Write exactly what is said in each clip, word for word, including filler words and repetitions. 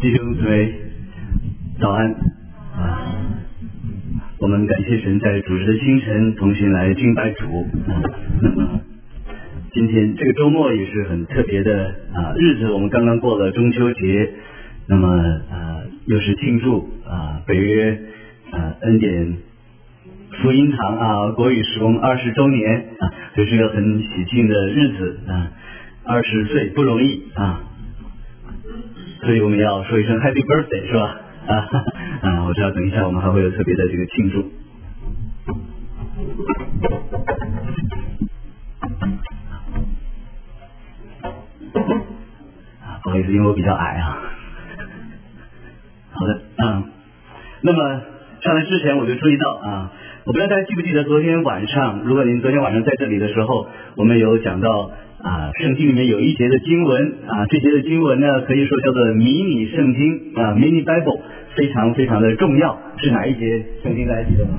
弟兄姊妹，早安啊！我们感谢神在主日的清晨同心来敬拜主。啊、那么今天这个周末也是很特别的啊日子，我们刚刚过了中秋节，那么啊又是庆祝啊北约啊恩典福音堂啊国语施工二十周年啊，这是一个很喜庆的日子啊，二十岁不容易啊。所以我们要说一声 Happy Birthday 是吧？啊啊，我知道等一下我们还会有特别的这个庆祝。啊，不好意思，因为我比较矮啊。好的，嗯，那么上来之前我就注意到啊，我不知道大家记不记得昨天晚上，如果您昨天晚上在这里的时候，我们有讲到。啊，圣经里面有一节的经文啊，这节的经文呢，可以说叫做迷你圣经啊 ，mini Bible， 非常非常的重要。是哪一节圣经？大家记得吗？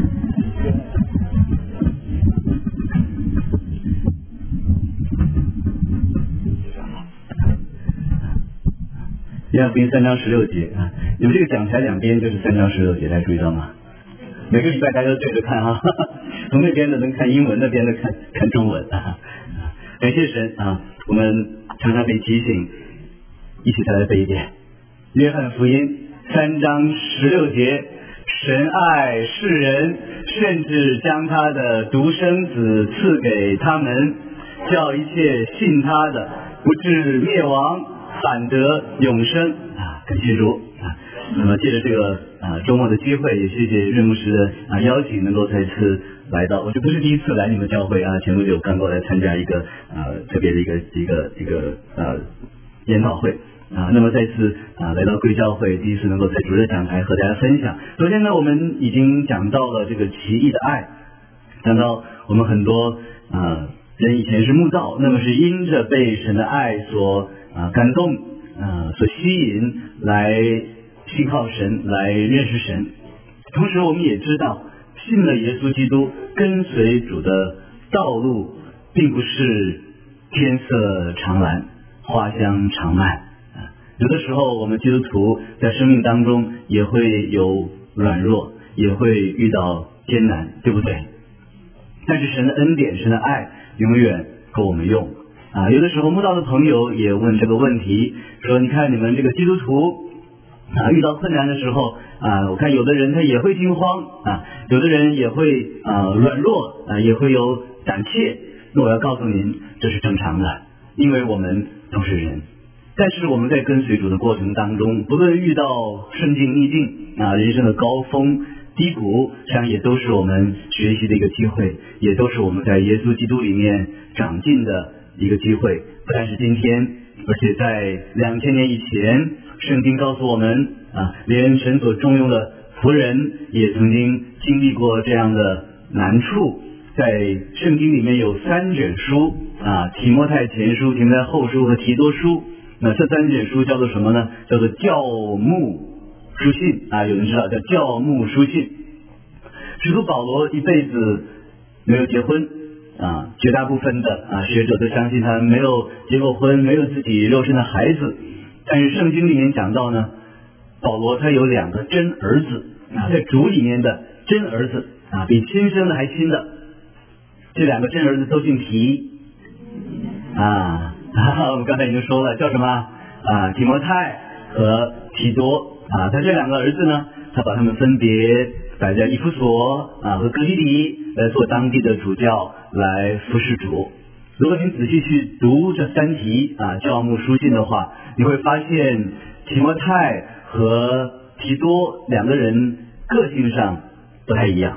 约翰福音三章十六节啊，你们这个讲台两边就是三章十六节，大家注意到吗？每个礼拜大家都对着看哈、啊，从那边的能看英文，那边的看看中文啊。感谢神啊！我们常常被提醒，一起再来背一遍。约翰福音三章十六节，神爱世人，甚至将他的独生子赐给他们，叫一切信他的不至灭亡，反得永生啊！感谢主啊！那么借着这个啊周末的机会，也谢谢任牧师的啊邀请，能够再次来到，我就不是第一次来你们教会啊，前不久刚过来参加一个呃特别的一个一个一个呃研讨会啊，那么再次啊来到贵教会，第一次能够在主日讲台和大家分享。昨天呢，我们已经讲到了这个奇异的爱，讲到我们很多啊人以前是慕道，那么是因着被神的爱所啊感动啊所吸引来信靠神，来认识神。同时我们也知道，信了耶稣基督，跟随主的道路，并不是天色常蓝，花香常漫。有的时候，我们基督徒在生命当中也会有软弱，也会遇到艰难，对不对？但是神的恩典，神的爱，永远够我们用啊！有的时候，慕道的朋友也问这个问题，说：你看你们这个基督徒啊，遇到困难的时候啊，我看有的人他也会惊慌啊，有的人也会啊软弱啊，也会有胆怯。那我要告诉您，这是正常的，因为我们都是人。但是我们在跟随主的过程当中，不论遇到顺境逆境啊，人生的高峰低谷，实际上也都是我们学习的一个机会，也都是我们在耶稣基督里面长进的一个机会。不但是今天，而且在两千年以前，圣经告诉我们啊，连神所重用的仆人也曾经经历过这样的难处。在圣经里面有三卷书啊，提摩太前书、提摩太后书和提多书。那这三卷书叫做什么呢？叫做教牧书信啊，有人知道叫教牧书信。使徒保罗一辈子没有结婚啊，绝大部分的啊学者都相信他没有结过婚，没有自己肉身的孩子。但是圣经里面讲到呢，保罗他有两个真儿子啊，在主里面的真儿子啊，比亲生的还亲的。这两个真儿子都姓提啊，我们刚才已经说了，叫什么啊？提摩太和提多啊。他这两个儿子呢，他把他们分别摆在以弗所啊和哥林多来做当地的主教，来服侍主。如果您仔细去读这三题啊教牧书信的话，你会发现提摩太和提多两个人个性上不太一样。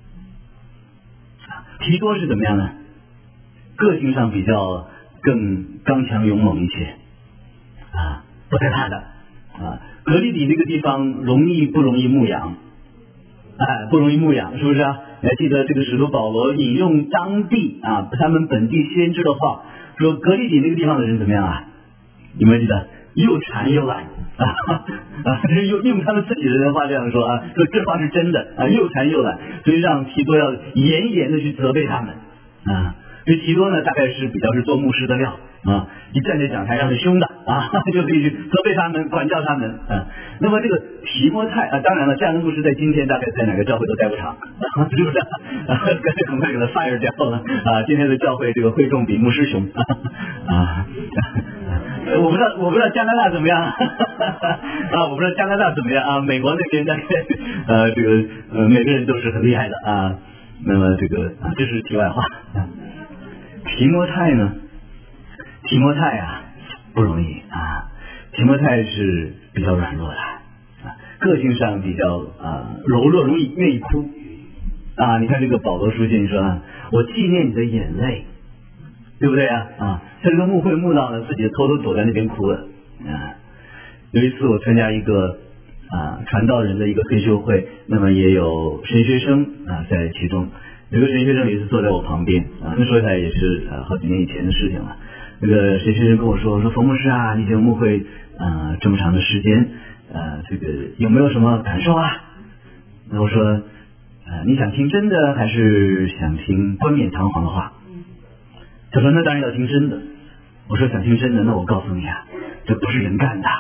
提多是怎么样呢？个性上比较更刚强勇猛一些啊，不太怕的啊。格里底那个地方容易不容易牧养？哎，不容易牧养，是不是啊？你还记得这个使徒保罗引用当地啊他们本地先知的话，说格里底那个地方的人怎么样啊？你们记得又馋又懒啊啊！用用他们自己人的话这样说啊，说这话是真的啊，又馋又懒，所以让提多要严严的去责备他们啊。 这提多呢，大概是比较是做牧师的料啊，一站在讲台上是凶的啊，就可以去责备他们、管教他们啊。那么这个提摩太啊，当然了，这样的牧师在今天大概在哪个教会都待不长，啊、是不是？啊，干脆很快给他 fire 掉了啊！今天的教会这个会众比牧师凶啊。我不知道，我不知道加拿大怎么样啊？我不知道加拿大怎么样啊？美国那边大概呃，这个呃，每个人都是很厉害的啊。那么这个啊，这是题外话。提摩太呢？提摩太啊，不容易啊。提摩太是比较软弱的，啊，个性上比较啊柔弱，容易愿意哭啊。你看这个保罗书信说啊，我纪念你的眼泪，对不对啊？啊，在这个牧会牧到呢，自己偷偷躲在那边哭了啊。有一次我参加一个啊传道人的一个退休会，那么也有神学生啊在其中。有个神学生也是坐在我旁边啊，那说起来也是呃好几年以前的事情了。那个神学生跟我说说冯牧师啊，你这个牧会呃这么长的时间，呃这个有没有什么感受啊？那我说呃你想听真的还是想听冠冕堂皇的话？他说那当然要听真的。我说想听真的，那我告诉你啊，这不是人干的。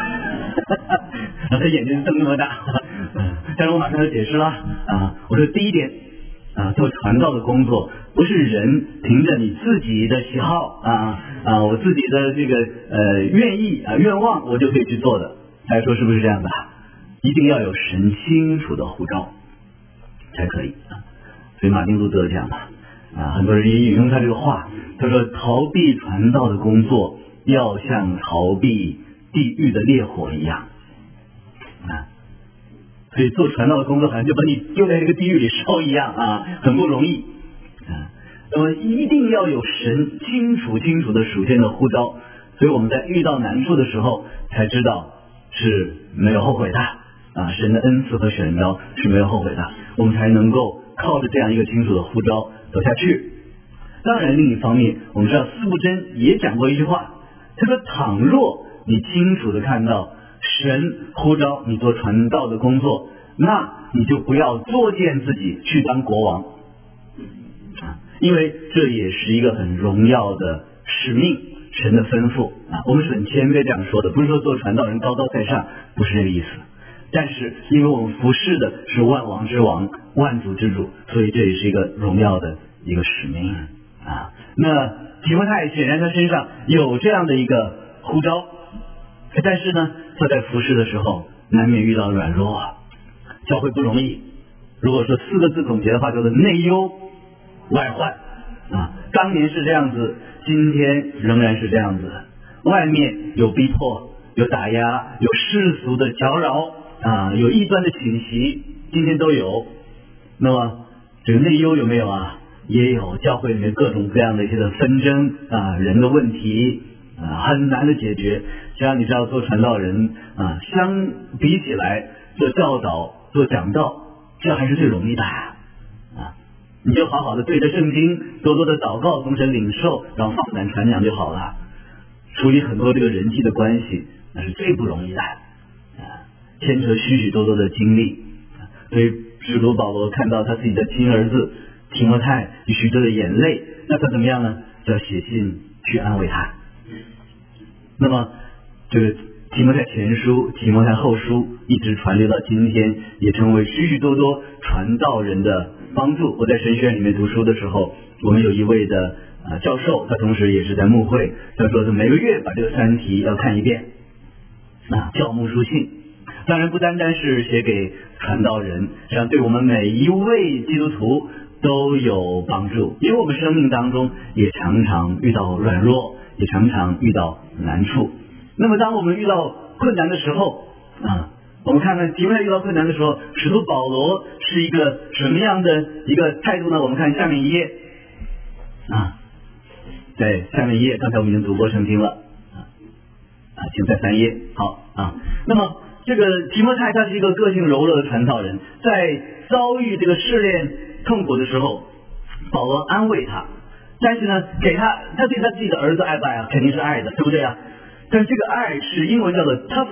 他眼睛瞪那么大，但是我马上就解释了啊，我说第一点。啊，做传道的工作不是人凭着你自己的喜好啊啊，我自己的这个呃愿意啊愿望我就可以去做的。大家说是不是这样的？一定要有神清楚的呼召才可以啊。所以马丁路德讲了啊，很多人也引用他这个话，他说逃避传道的工作要像逃避地狱的烈火一样啊。所以做传道的工作好像就把你丢在这个地狱里烧一样啊，很不容易啊。那么一定要有神清楚清楚的属天的呼召，所以我们在遇到难处的时候才知道是没有后悔的啊，神的恩赐和选召是没有后悔的，我们才能够靠着这样一个清楚的呼召走下去。当然另一方面，我们知道司布真也讲过一句话，他说倘若你清楚的看到神呼召你做传道的工作，那你就不要作践自己去当国王啊，因为这也是一个很荣耀的使命，神的吩咐啊。我们是很谦卑这样说的，不是说做传道人高高在上，不是这个意思。但是因为我们服侍的是万王之王、万主之主，所以这也是一个荣耀的一个使命啊。那提摩太显然他身上有这样的一个呼召，但是呢，他在服侍的时候难免遇到软弱，教会不容易。如果说四个字总结的话，就是内忧外患啊。当年是这样子，今天仍然是这样子。外面有逼迫，有打压，有世俗的搅扰啊，有异端的侵袭，今天都有。那么这个内忧有没有啊？也有，教会里面各种各样的一些的纷争啊，人的问题啊，很难的解决。像你知道做传道人啊，相比起来做教导、做讲道，这还是最容易的啊。你就好好的对着圣经，多多的祷告，从神领受，然后放胆传讲就好了。处理很多这个人际的关系，那是最不容易的啊，牵扯许许多多的精力。所以使徒保罗看到他自己的亲儿子提摩太有许多的眼泪，那他怎么样呢？就要写信去安慰他。那么这个提摩太前书、提摩太后书一直传流到今天，也成为许许多多传道人的帮助。我在神学院里面读书的时候，我们有一位的呃教授，他同时也是在牧会，他说是每个月把这个三题要看一遍啊，教牧书信。当然不单单是写给传道人，实际上对我们每一位基督徒都有帮助，因为我们生命当中也常常遇到软弱，也常常遇到难处。那么当我们遇到困难的时候啊，我们看看提摩太遇到困难的时候，使徒保罗是一个什么样的一个态度呢？我们看下面一页啊，在下面一页，刚才我们已经读过圣经了啊啊，请在三页。好啊，那么这个提摩太他是一个个性柔弱的传道人，在遭遇这个试炼痛苦的时候，保罗安慰他，但是呢，给他他对他自己的儿子爱不爱啊？肯定是爱的，对不对啊？但是这个爱是英文叫做 tough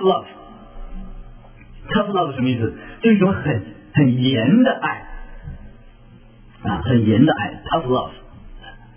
love。tough love 什么意思？就是一种很很严的爱啊，很严的爱 tough love。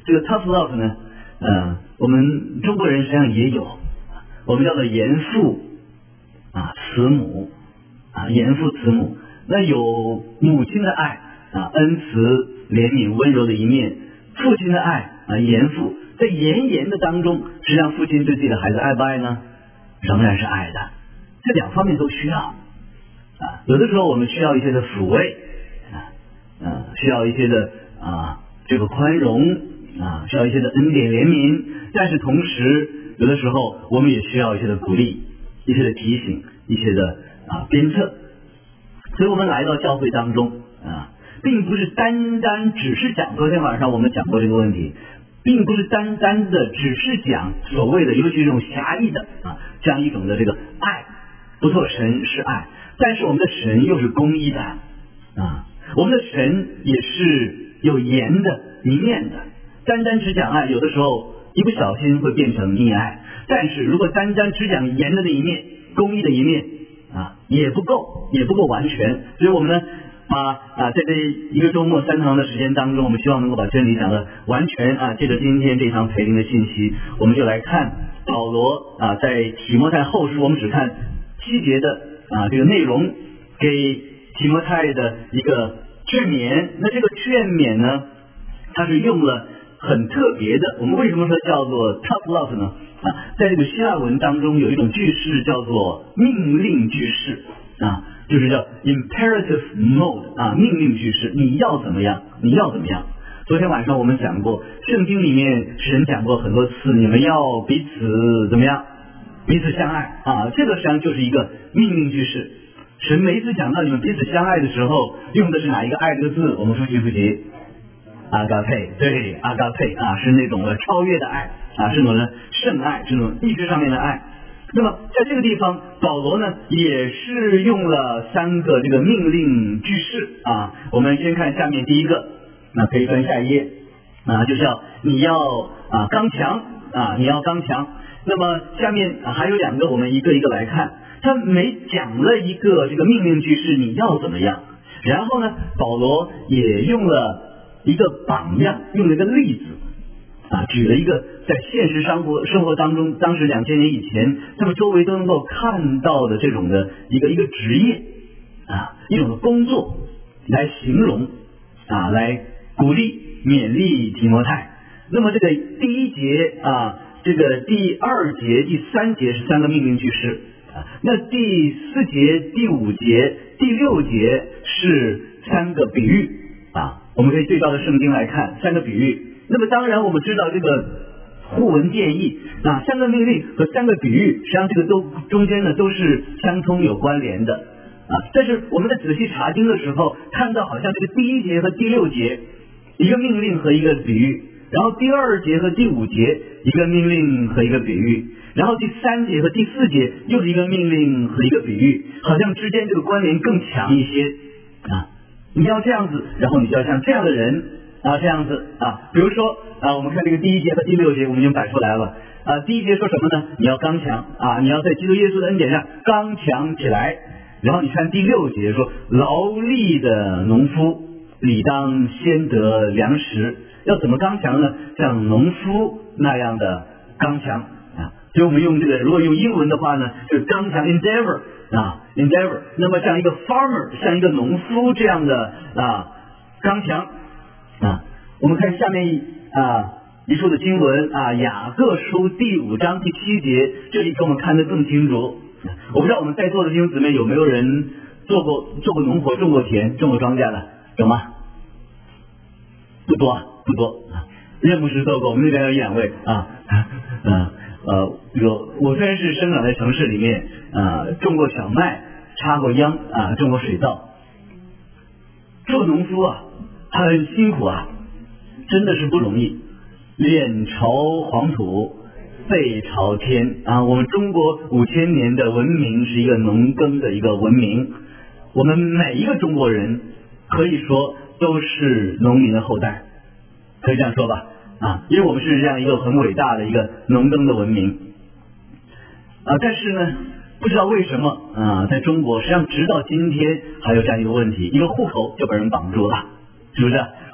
这个 tough love 呢，呃，我们中国人实际上也有，我们叫做严父啊慈母啊严父慈母。那有母亲的爱啊恩慈怜悯温柔的一面，父亲的爱啊严父，在严严的当中，实际上父亲对自己的孩子爱不爱呢？仍然是爱的，这两方面都需要啊。有的时候我们需要一些的抚慰啊，呃，需要一些的啊这个宽容啊，需要一些的恩典怜悯，但是同时有的时候我们也需要一些的鼓励，一些的提醒，一些的啊鞭策。所以我们来到教会当中啊，并不是单单只是讲，昨天晚上我们讲过这个问题，并不是单单的只是讲所谓的，尤其是这种狭义的啊这样一种的这个爱，不错，神是爱，但是我们的神又是公义的啊，我们的神也是有严的一面的。单单只讲爱，有的时候一不小心会变成溺爱，但是如果单单只讲严的那一面，公义的一面啊，也不够，也不够完全。所以我们呢啊啊，在这一个周末三堂的时间当中，我们希望能够把真理讲的完全啊。借着今天这堂培灵的信息，我们就来看保罗啊，在提摩太后书，我们只看七节的啊这个内容，给提摩太的一个劝勉。那这个劝勉呢，它是用了很特别的。我们为什么说叫做 tough love 呢？啊，在这个希腊文当中有一种句式叫做命令句式啊，就是叫 imperative mode 啊，命令句式，你要怎么样，你要怎么样。昨天晚上我们讲过，圣经里面神讲过很多次，你们要彼此怎么样，彼此相爱啊，这个实际上就是一个命令句式。神每一次讲到你们彼此相爱的时候，用的是哪一个爱这个字？我们复习复习。阿嘎佩，对，阿嘎佩啊，是那种的超越的爱啊，是那种的圣爱，是那种意志上面的爱。那么在这个地方，保罗呢也是用了三个这个命令句式啊。我们先看下面第一个，那可以翻下一页啊，就叫你要啊刚强啊，你要刚强。那么下面啊还有两个，我们一个一个来看。他每讲了一个这个命令句式，你要怎么样？然后呢，保罗也用了一个榜样，用了一个例子啊，举了一个在现实生活生活当中，当时两千年以前，他们周围都能够看到的这种的一个一个职业啊，一种的工作来形容啊，来鼓励勉励提摩太。那么这个第一节啊，这个第二节、第三节是三个命令句式啊，那第四节、第五节、第六节是三个比喻啊。我们可以对照着圣经来看三个比喻。那么当然我们知道这个互文变异啊，三个命令和三个比喻，实际上这个都中间呢都是相通有关联的啊。但是我们在仔细查经的时候，看到好像这个第一节和第六节一个命令和一个比喻，然后第二节和第五节一个命令和一个比喻，然后第三节和第四节又是一个命令和一个比喻，好像之间这个关联更强一些啊。你要这样子，然后你就要像这样的人啊，这样子啊。比如说啊，我们看这个第一节和第六节，我们已经摆出来了啊。第一节说什么呢？你要刚强啊，你要在基督耶稣的恩典上刚强起来。然后你看第六节说，劳力的农夫理当先得粮食，要怎么刚强呢？像农夫那样的刚强啊。所以我们用这个，如果用英文的话呢，就是刚强 endeavor。啊 endeavor， 那么像一个 farmer， 像一个农夫这样的啊刚强啊。我们看下面啊一处的经文啊，雅各书第五章第七节，这里给我们看得更清楚。我不知道我们在座的弟兄姊妹有没有人做过做过农活、种过田、种过庄稼的，有吗？不多，不多啊。任牧师做过，我们那边有一两位啊，嗯。呃，有我虽然是生长在城市里面啊、呃，种过小麦，插过秧啊，种过水稻。做农夫啊，很辛苦啊，真的是不容易。脸朝黄土，背朝天啊！我们中国五千年的文明是一个农耕的一个文明，我们每一个中国人可以说都是农民的后代，可以这样说吧。啊，因为我们是这样一个很伟大的一个农耕的文明啊，但是呢，不知道为什么啊，在中国实际上直到今天还有这样一个问题，一个户口就把人绑住了，是不是？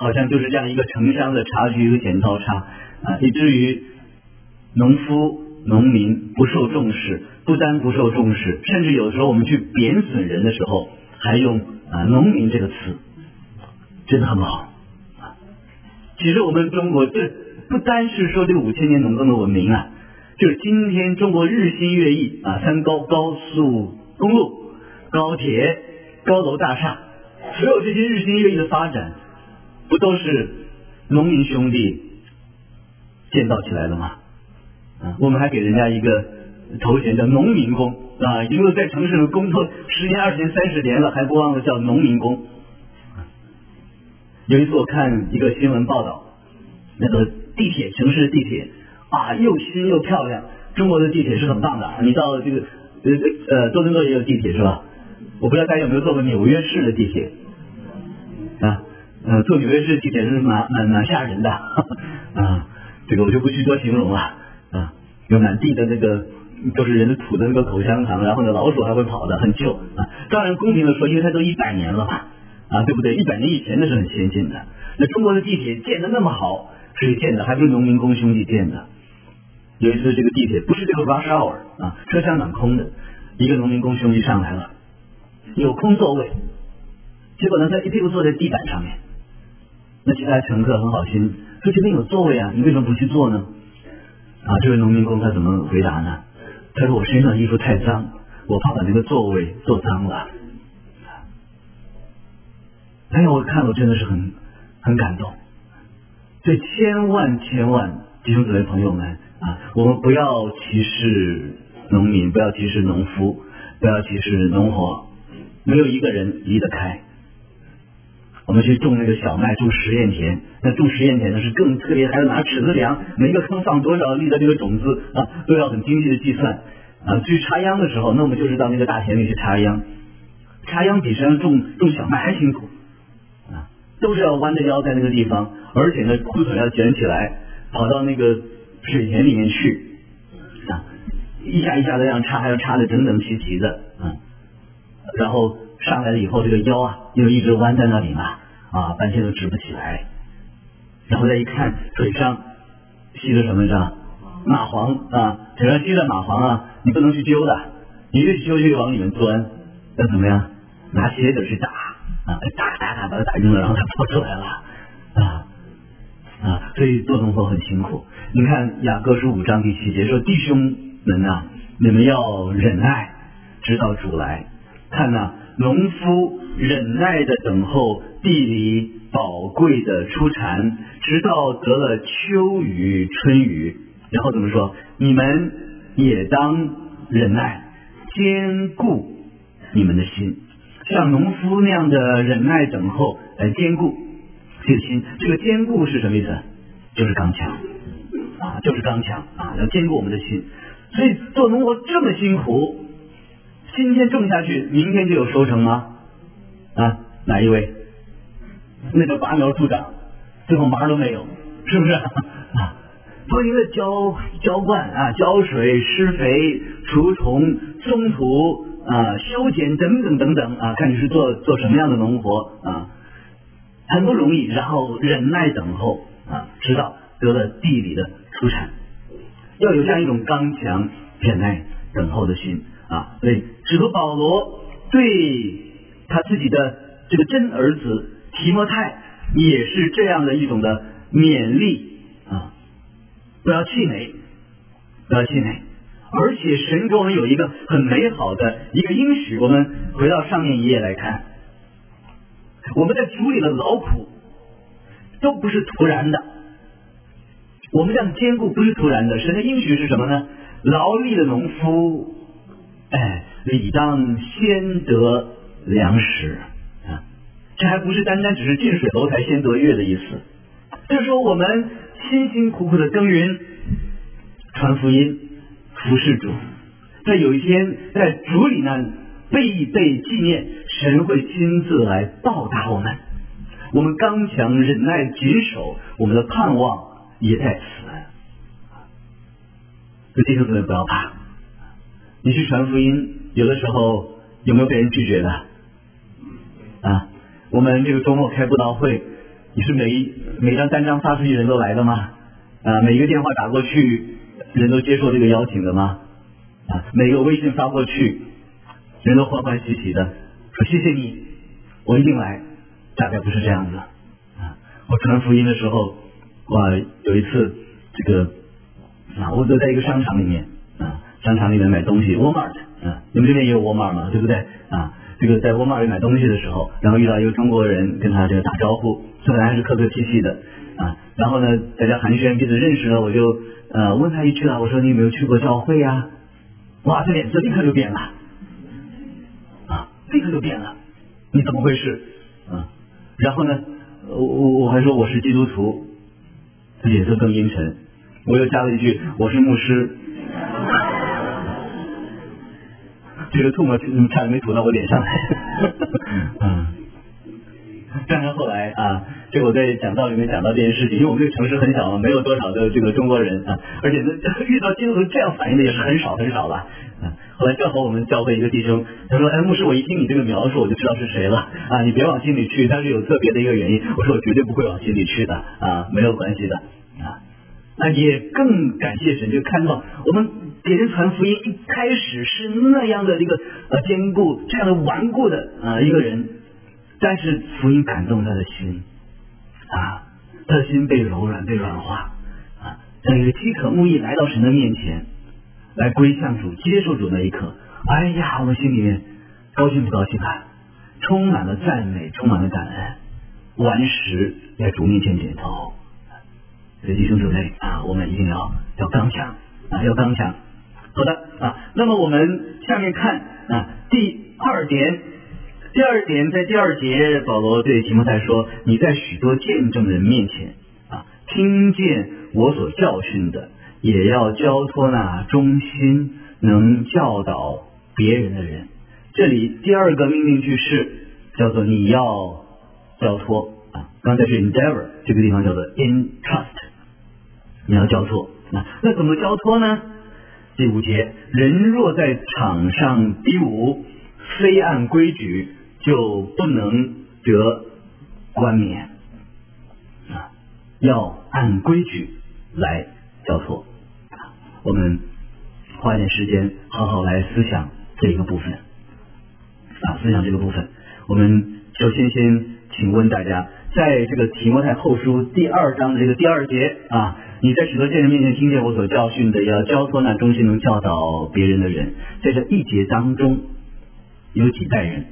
好像就是这样一个城乡的差距，一个剪刀差啊，以至于农夫、农民不受重视，不单不受重视，甚至有时候我们去贬损人的时候，还用啊农民这个词，真的很不好。其实我们中国这不单是说这个五千年农耕的文明啊，就是今天中国日新月异啊，三高、高速公路、高铁、高楼大厦，所有这些日新月异的发展，不都是农民兄弟建造起来的吗？啊，我们还给人家一个头衔叫农民工啊，因为在城市里工作十年、二十年、三十年了，还不忘了叫农民工。有一次我看一个新闻报道，那个地铁，城市地铁啊，又新又漂亮。中国的地铁是很棒的，你到这个呃呃多伦多也有地铁是吧？我不知道大家有没有坐过纽约市的地铁啊？呃，坐纽约市地铁是蛮蛮蛮吓人的啊，这个我就不去多形容了啊。有满地的那个都是人的土的那个口香糖，然后呢老鼠还会跑的，很旧啊。当然公平的说，因为它都一百年了嘛。啊，对不对？一百年以前那是很先进的。那中国的地铁建得那么好，谁建的？还不是农民工兄弟建的。有一次这个地铁不是这个 rush hour 啊，车厢满空的，一个农民工兄弟上来了，有空座位，结果呢他一屁股坐在地板上面。那其他乘客很好心，说这边有座位啊，你为什么不去坐呢？啊，这位农民工他怎么回答呢？他说我身上衣服太脏，我怕把那个座位坐脏了。哎呀，我看了真的是很很感动。所以千万千万弟兄姊妹朋友们啊，我们不要歧视农民，不要歧视农夫，不要歧视农活，没有一个人离得开。我们去种那个小麦，种实验田，那种实验田呢是更特别，还要拿尺子量每个坑放多少粒的这个种子啊，都要很精细的计算啊。去插秧的时候，那我们就是到那个大田里去插秧，插秧比实际上种种小麦还辛苦。都是要弯着腰在那个地方，而且呢裤腿要卷起来，跑到那个水田里面去啊，一下一下的这样插，还要插的整整齐齐的啊。然后上来了以后，这个腰啊又一直弯在那里嘛啊，半天都直不起来。然后再一看腿上吸着什么着蚂蟥啊，腿上吸着蚂蟥啊，你不能去揪的，你越揪越往里面钻，那怎么样？拿鞋子去打。啊，打打打把它打晕了，然后它跑出来了啊啊！所以做农活很辛苦。你看雅各书五章第七节说：“弟兄们啊，你们要忍耐，直到主来。看呐、啊，农夫忍耐的等候地里宝贵的出产，直到得了秋雨春雨。然后怎么说？你们也当忍耐，坚固你们的心。”像农夫那样的忍耐等候来坚固这个心，这个坚固是什么意思？就是刚强啊，就是刚强啊，要坚固我们的心。所以做农活这么辛苦，今天种下去，明天就有收成吗？啊，哪一位？那个拔苗助长，最后毛都没有，是不是？啊，不停的浇浇灌啊，浇水、施肥、除虫、松土。啊，修剪等等等等啊，看你是做做什么样的农活啊，很不容易。然后忍耐等候啊，直到得了地里的出产，要有这样一种刚强、忍耐等候的心啊。所以使徒保罗对他自己的这个真儿子提摩太也是这样的一种的勉励啊，不要气馁，不要气馁。而且神给我们有一个很美好的一个应许，我们回到上面一页来看，我们在主里的劳苦都不是突然的，我们这样坚固不是突然的。神的应许是什么呢？劳力的农夫，哎，理当先得粮食啊！这还不是单单只是近水楼台先得月的意思，就是说我们辛辛苦苦的耕耘、传福音、服侍主，在有一天在主里呢被被纪念，神会亲自来报答我们。我们刚强忍耐谨守，我们的盼望也在此。所以弟兄姊妹不要怕，你去传福音，有的时候有没有被人拒绝的啊？我们这个周末开布道会你是每每张单张发出去人都来的吗？啊，每一个电话打过去人都接受这个邀请的吗？啊，每个微信发过去人都欢欢喜喜的说谢谢你，我一定来。大概不是这样子啊。我传福音的时候，哇，有一次这个啊，我就在一个商场里面啊，商场里面买东西 ，Walmart 啊，你们这边也有 Walmart 嘛，对不对啊？这个在 Walmart 里买东西的时候，然后遇到一个中国人，跟他这个打招呼，本来还是客客气气的啊，然后呢，大家寒暄，彼此认识了，我就呃问他一句啊，我说你有没有去过教会呀？哇，这脸色立刻就变了啊，立刻就变了，你怎么回事啊？然后呢，我我我还说我是基督徒，他脸色更阴沉，我又加了一句我是牧师。这个吐沫差点没吐到我脸上来。嗯，当然后来啊，这个我在讲道里面讲到这件事情，因为我们这个城市很小嘛，没有多少的这个中国人啊，而且呢遇到基督徒这样反应的也是很少很少了。啊，后来正好我们教会一个弟兄，他说：“哎，牧师，我一听你这个描述，我就知道是谁了啊！你别往心里去，他是有特别的一个原因。”我说：“我绝对不会往心里去的啊，没有关系的啊。”那也更感谢神，就看到我们给人传福音一开始是那样的一个呃坚固、这样的顽固的啊、呃、一个人，但是福音感动他的心啊，他的心被柔软、被软化啊，在一个饥渴慕义来到神的面前，来归向主、接受主那一刻，哎呀，我们心里面高兴不高兴啊？充满了赞美，充满了感恩，完实在主面前点头。弟兄姊妹啊，我们一定要要刚强啊，要刚强。好的啊，那么我们下面看啊，第二点，第二点在第二节，保罗对提摩太说：“你在许多见证人面前啊，听见我所教训的，也要交托那忠心能教导别人的人。”这里第二个命令句是叫做你要交托啊，刚才是 endeavor， 这个地方叫做 entrust。你要交托啊，那怎么交托呢？第五节，人若在场上比武，非按规矩，就不能得冠冕啊，要按规矩来交托。我们花一点时间，好好来思想这一个部分啊，思想这个部分。我们就先先请问大家，在这个提摩太后书第二章的这个第二节啊。你在许多见人面前听见我所教训的，要交托那忠心能教导别人的人。在这一节当中，有几代人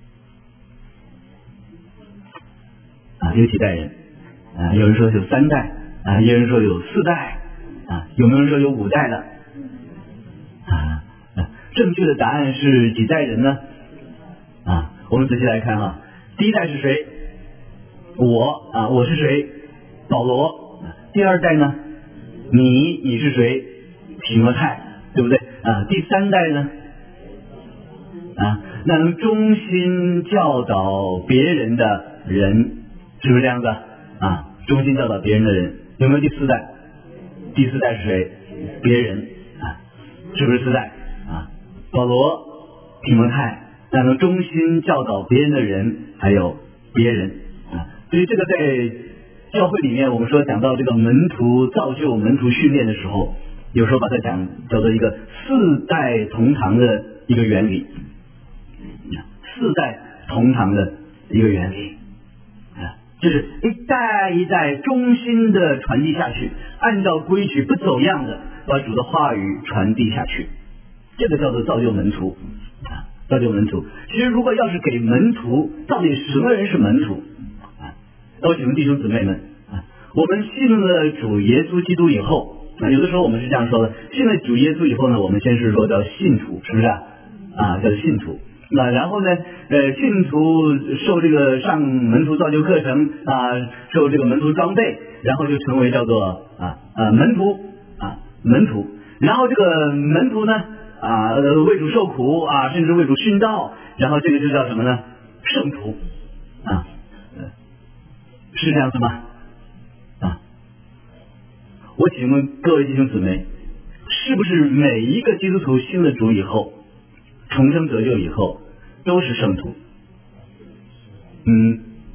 啊？有几代人啊？有人说有三代啊，有人说有四代啊，有没有人说有五代的啊？正确的答案是几代人呢？啊，我们仔细来看啊，第一代是谁？我啊，我是谁？保罗。第二代呢？你你是谁？提摩太，对不对啊？第三代呢？啊，那能忠心教导别人的人，是不是这样子啊？忠心教导别人的人，有没有第四代？第四代是谁？别人啊，是不是四代啊？保罗、提摩太，那能忠心教导别人的人，还有别人啊。所以这个在教会里面，我们说讲到这个门徒造就、门徒训练的时候，有时候把它讲叫做一个四代同堂的一个原理，四代同堂的一个原理啊，就是一代一代忠心的传递下去，按照规矩不走样的把主的话语传递下去，这个叫做造就门徒啊，造就门徒。其实如果要是给门徒，到底什么人是门徒？都请问弟兄姊妹们啊，我们信了主耶稣基督以后，啊，有的时候我们是这样说的，信了主耶稣以后呢，我们先是说叫信徒，是不是啊？啊，叫信徒。那然后呢，呃，信徒受这个上门徒造就课程啊，受这个门徒装备，然后就成为叫做啊啊门徒啊门徒。然后这个门徒呢啊为主受苦啊，甚至为主殉道，然后这个就叫什么呢？圣徒啊。是这样子吗？啊，我请问各位弟兄姊妹，是不是每一个基督徒信了主以后，重生得救以后，都是圣徒？嗯，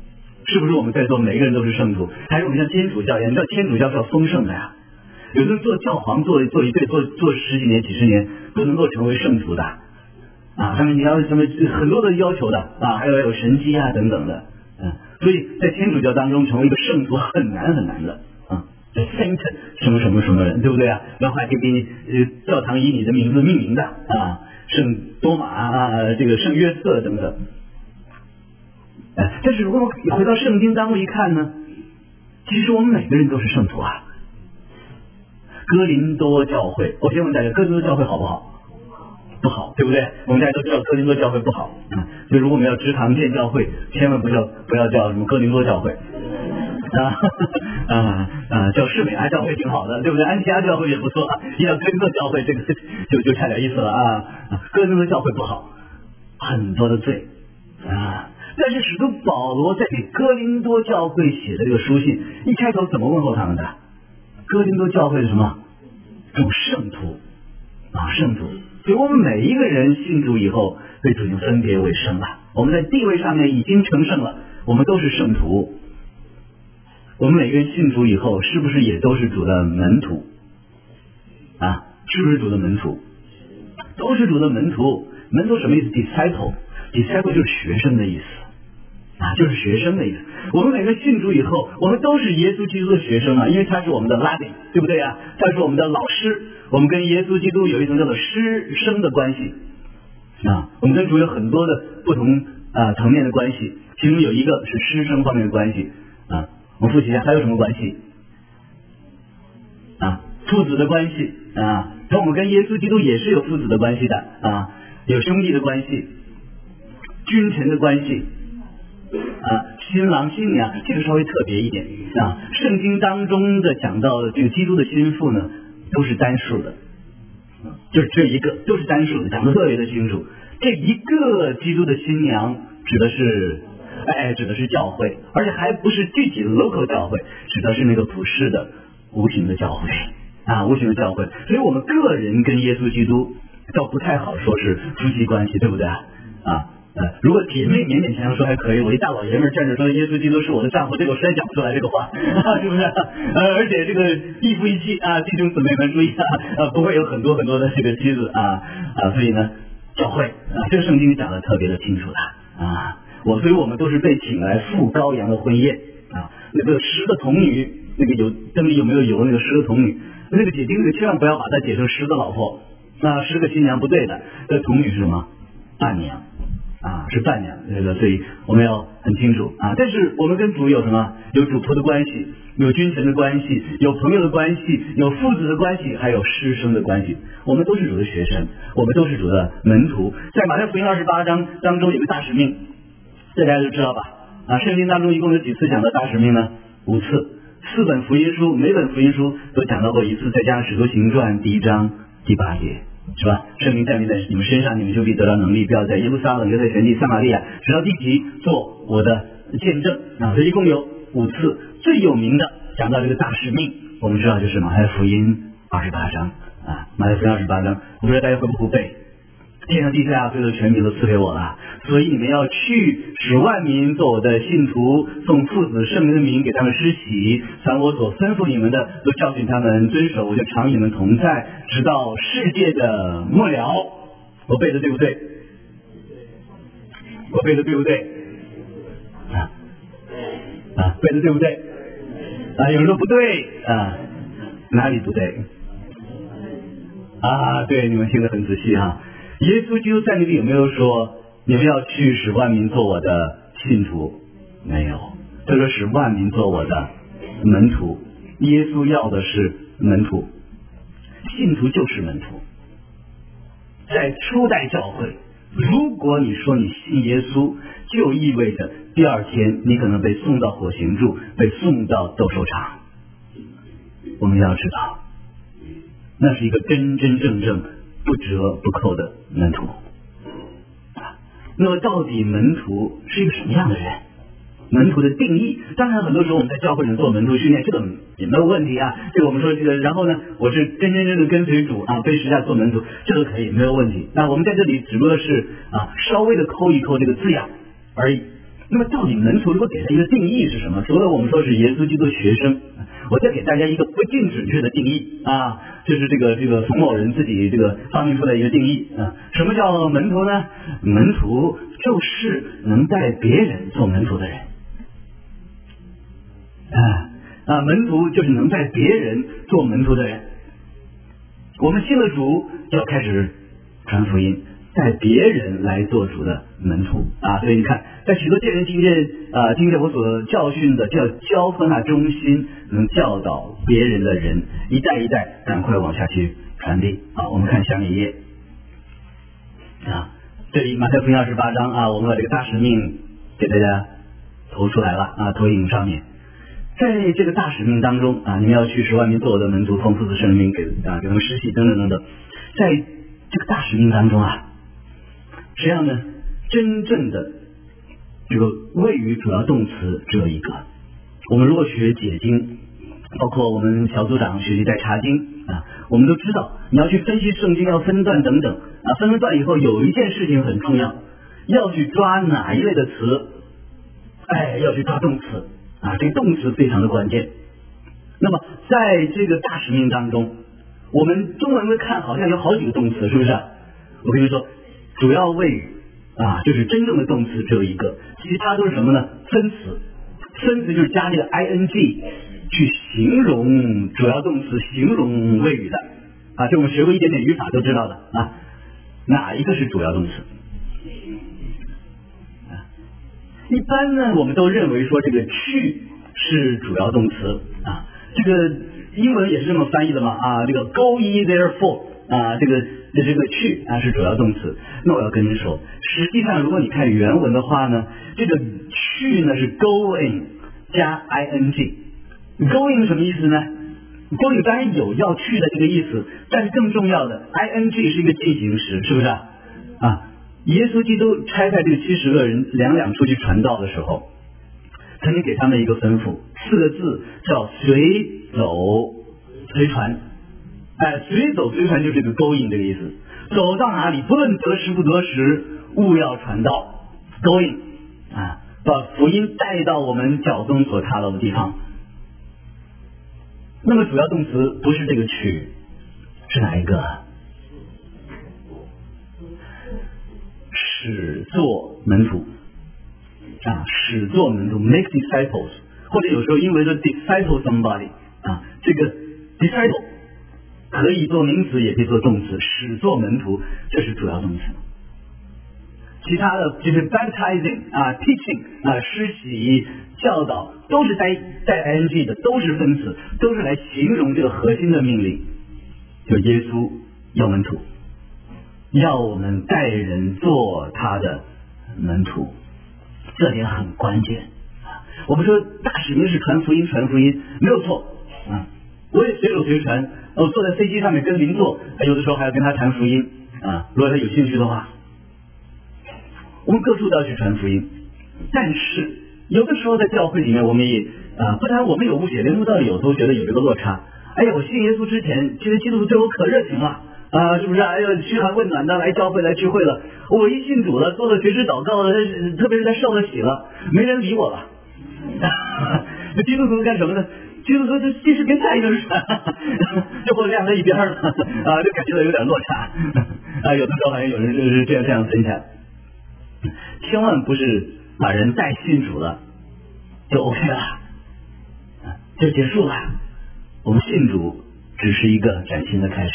是不是我们在座每个人都是圣徒？还是我们像天主教一样？你知道天主教是要丰盛的呀。有的人做教皇做做一辈做做十几年几十年不能够成为圣徒的啊，他们你要什么很多的要求的啊，还有有神迹啊等等的，嗯，所以在天主教当中成为一个圣徒很难很难的啊。Saint 什么什么什么人，对不对啊？然后还可以给你呃教堂以你的名字命名的啊，圣多马啊，这个圣约瑟等等。哎，但是如果我们回到圣经当中一看呢，其实我们每个人都是圣徒啊。哥林多教会，我先问大家，哥林多教会好不好？不好，对不对？我们大家都知道哥林多教会不好，嗯，所以如果我们要支堂建教会，千万不要不要叫什么哥林多教会啊啊啊，叫士美安教会挺好的，对不对？安提阿教会也不错，一叫哥林多教会，这个就就差点意思了啊！哥林多教会不好，很多的罪啊。但是使徒保罗在给哥林多教会写的这个书信，一开头怎么问候他们的？哥林多教会是什么？主圣徒啊，圣徒。所以我们每一个人信主以后，被主已经分别为圣了。我们在地位上面已经成圣了，我们都是圣徒。我们每个人信主以后，是不是也都是主的门徒啊？是不是主的门徒？都是主的门徒。门徒什么意思 ？disciple，disciple disciple 就是学生的意思。啊，就是学生的意思。我们每个信主以后，我们都是耶稣基督的学生啊，因为他是我们的拉比，对不对啊？他是我们的老师，我们跟耶稣基督有一层叫做师生的关系啊。我们跟主有很多的不同啊层面的关系，其中有一个是师生方面的关系啊。我们复习一下，还有什么关系啊？父子的关系啊，那我们跟耶稣基督也是有父子的关系的啊，有兄弟的关系，君臣的关系。啊，新郎新娘这个稍微特别一点啊。圣经当中的讲到这个基督的心腹呢，都是单数的，就是这一个都是单数的，讲的特别的清楚。这一个基督的新娘指的是，哎，指的是教会，而且还不是具体的 local 教会，指的是那个普世的无形的教会啊，无形的教会。所以我们个人跟耶稣基督倒不太好说是夫妻关系，对不对啊？啊。呃，如果姐妹勉勉强强说还可以，我一大老爷们站着说耶稣基督是我的丈夫，这个我实在讲不出来这个话，啊、是不是？呃，而且这个一夫一妻啊，弟兄姊妹们注意啊，呃，不会有很多很多的这个妻子啊啊，所以呢，教会啊，这个圣经讲的特别的清楚的啊，我所以我们都是被请来赴羔羊的婚宴啊，那个十个童女，那个有灯里有没有油那个十个童女，那个解经那个千万不要把它解成十个老婆，那十个新娘不对的，这童女是什么？伴娘。啊，是伴娘，这个所以我们要很清楚啊。但是我们跟主有什么？有主仆的关系，有君臣的关系，有朋友的关系，有父子的关系，还有师生的关系。我们都是主的学生，我们都是主的门徒。在马太福音二十八章当中有个大使命，这大家就知道吧？啊，圣经当中一共有几次讲到大使命呢？五次，四本福音书，每本福音书都讲到过一次，再加上使徒行传第一章第八节。是吧？圣灵降临在你们身上，你们就必得到能力，不要在耶路撒冷、犹太全地、撒玛利亚，直到地极，做我的见证啊！这一共有五次，最有名的讲到这个大使命，我们知道就是马太福音二十八章啊，马太福音二十八章，我不知道大家会不会背？天上地下所有的权柄都赐给我了，所以你们要去，使万民做我的信徒，奉父子圣灵的名给他们施洗，凡我所吩咐你们的，都教训他们遵守，我就常与你们同在，直到世界的末了。我背的对不对？我背的对不对？啊啊，背的对不对？啊，有人说不对啊，哪里不对？啊，对，你们听得很仔细哈。耶稣基督在那里有没有说你们要去使万民做我的信徒？没有，他说使万民做我的门徒。耶稣要的是门徒，信徒就是门徒。在初代教会，如果你说你信耶稣，就意味着第二天你可能被送到火刑柱，被送到斗兽场。我们要知道，那是一个真真正正不折不扣的门徒。那么到底门徒是一个什么样的人？门徒的定义，当然很多时候我们在教会里做门徒训练，这个也没有问题啊。这个我们说这个，然后呢，我是真真正正跟随主啊，背十字架做门徒，这个可以没有问题。那我们在这里只不过是啊，稍微的抠一抠这个字样而已那么到底门徒如果给他一个定义是什么？除了我们说是耶稣基督学生，我再给大家一个不尽准确的定义啊，就是这个这个冯某人自己这个发明出来一个定义啊。什么叫门徒呢？门徒就是能带别人做门徒的人啊啊，门徒就是能带别人做门徒的人。我们信了主，就要开始传福音，带别人来做主的门徒啊。所以你看，在许多见人听见啊，听见我所教训的，叫教分那忠心能教导别人的人，一代一代赶快往下去传递啊。我们看下面一页啊，这里马太福音二十八章啊，我们把这个大使命给大家投出来了啊，投影上面。在这个大使命当中啊，你们要去使万民做我的门徒，奉父子圣灵给啊给他们施洗等等等等。在这个大使命当中啊，实际上呢，真正的这个谓语主要动词只有一个。我们如果学解经，包括我们小组长学习在查经啊，我们都知道你要去分析圣经要分段等等啊，分了段以后有一件事情很重要，要去抓哪一类的词，哎，要去抓动词啊，这个动词非常的关键。那么在这个大使命当中，我们中文会看好像有好几个动词，是不是？我跟你说，主要谓语啊，就是真正的动词只有一个，其他都是什么呢？分词。分词就是加这个 ing 去形容主要动词，形容谓语的啊，这我们学过一点点语法都知道的啊。哪一个是主要动词？一般呢，我们都认为说这个去是主要动词啊，这个英文也是这么翻译的嘛啊，这个 go ye therefore 啊，这个这个去啊是主要动词。那我要跟您说，实际上如果你看原文的话呢，这个去呢是 going 加 ing。going 什么意思呢？ going 当然有要去的这个意思，但是更重要的 ing 是一个进行时，是不是啊？啊耶稣基督差派这个七十个人两两出去传道的时候，曾经给他们一个吩咐，四个字叫随走随传。哎，随走随传就是这个 going 这个意思。走到哪里，不论得时不得时，务要传道 going 啊，把福音带到我们脚中所踏到的地方。那么主要动词不是这个去，是哪一个？使做门徒啊，使做门徒 make disciples， 或者有时候英文说 disciple somebody 啊，这个 disciple 可以做名词也可以做动词，使做门徒这是主要动词。其他的就是 baptizing 啊 teaching 啊施洗教导都是带带 ing 的，都是分词，都是来形容这个核心的命令，就耶稣要门徒，要我们带人做他的门徒，这点很关键。我们说大使命是传福音，传福音没有错啊，我也随手随传，我坐在飞机上面跟邻座，有的时候还要跟他谈福音啊，如果他有兴趣的话，我们各处都要去传福音。但是有的时候在教会里面，我们也啊，不然我们有误解，连慕道友都觉得有这个落差。哎呀，我信耶稣之前，其实基督徒对我可热情了。啊，是不是？哎呀，嘘寒问暖的来教会来聚会了。我一信主了，做了学士祷告了，特别是在受了洗了，没人理我了。那基督徒干什么呢？基督徒就继续跟下一个人传，就给我晾在一边了啊，就感觉到有点落差啊。有的时候好像有人就是这样这样分享，千万不是把人带信主了就 OK 了，就结束了。我们信主只是一个崭新的开始。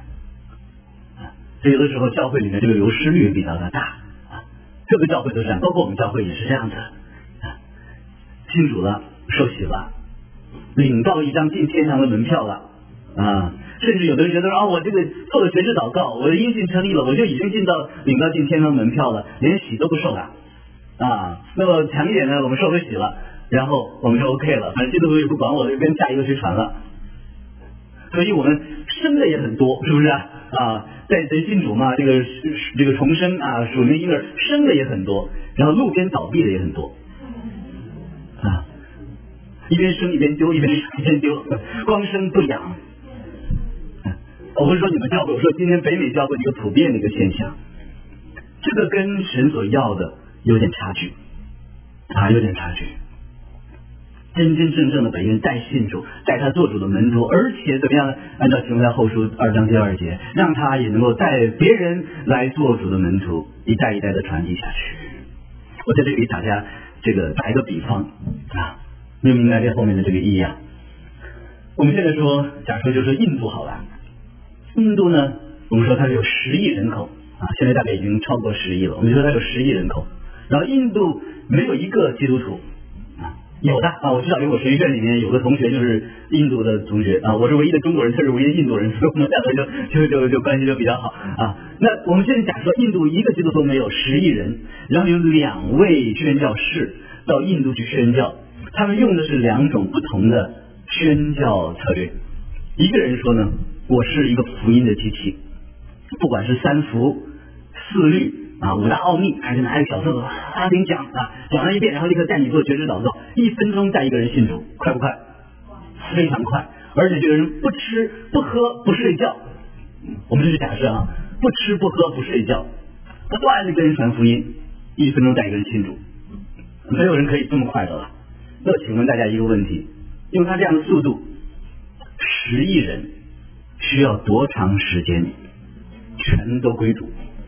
所以有的时候教会里面这个流失率比较的大啊，各个教会都这样，包括我们教会也是这样子啊。信主了，受洗了，领到一张进天堂的门票了啊，甚至有的人觉得说啊，我这个做了学士祷告，我的因信称义了，我就已经进到领到进天堂门票了，连洗都不受了啊。那么强一点呢，我们受了洗了，然后我们就 OK 了，反正基督徒也不管我，就跟下一个去传了。所以我们生的也很多，是不是啊？啊，在在信主嘛，这个这个重生啊，属灵婴儿生的也很多，然后路边倒闭的也很多啊，一边生一边丢，一边生一边丢，光生不养。我不是说你们教会，我说今天北美教会一个普遍的一个现象，这个跟神所要的有点差距啊，有点差距。真真正正的本人带信主，带他做主的门徒，而且怎么样呢？按照提摩太后书二章第二节，让他也能够带别人来做主的门徒，一代一代的传递下去。我在这里给大家这个打一个比方啊，没有明白这后面的这个意义啊。我们现在说，假设就说印度好了，印度呢，我们说它有十亿人口啊，现在大概已经超过十亿了。我们说它有十亿人口，然后印度没有一个基督徒啊，有的啊，我知道有我学院里面有个同学就是印度的同学啊，我是唯一的中国人，他是唯一的印度人，所以我们两个人就就就就关系就比较好啊。那我们现在假设印度一个基督徒没有，十亿人，然后有两位宣教士到印度去宣教，他们用的是两种不同的宣教策略。一个人说呢，我是一个福音的机器，不管是三福四律啊，五大奥秘，还是拿一个小册子啊给你讲啊，讲完一遍，然后立刻带你做觉知祷告，一分钟带一个人信主，快不快？非常快。而且这个人不吃不喝不睡觉，我们这是假设啊，不吃不喝不睡觉，不断的跟人传福音，一分钟带一个人信主，没有人可以这么快的了。那请问大家一个问题，用他这样的速度，十亿人需要多长时间全都归主？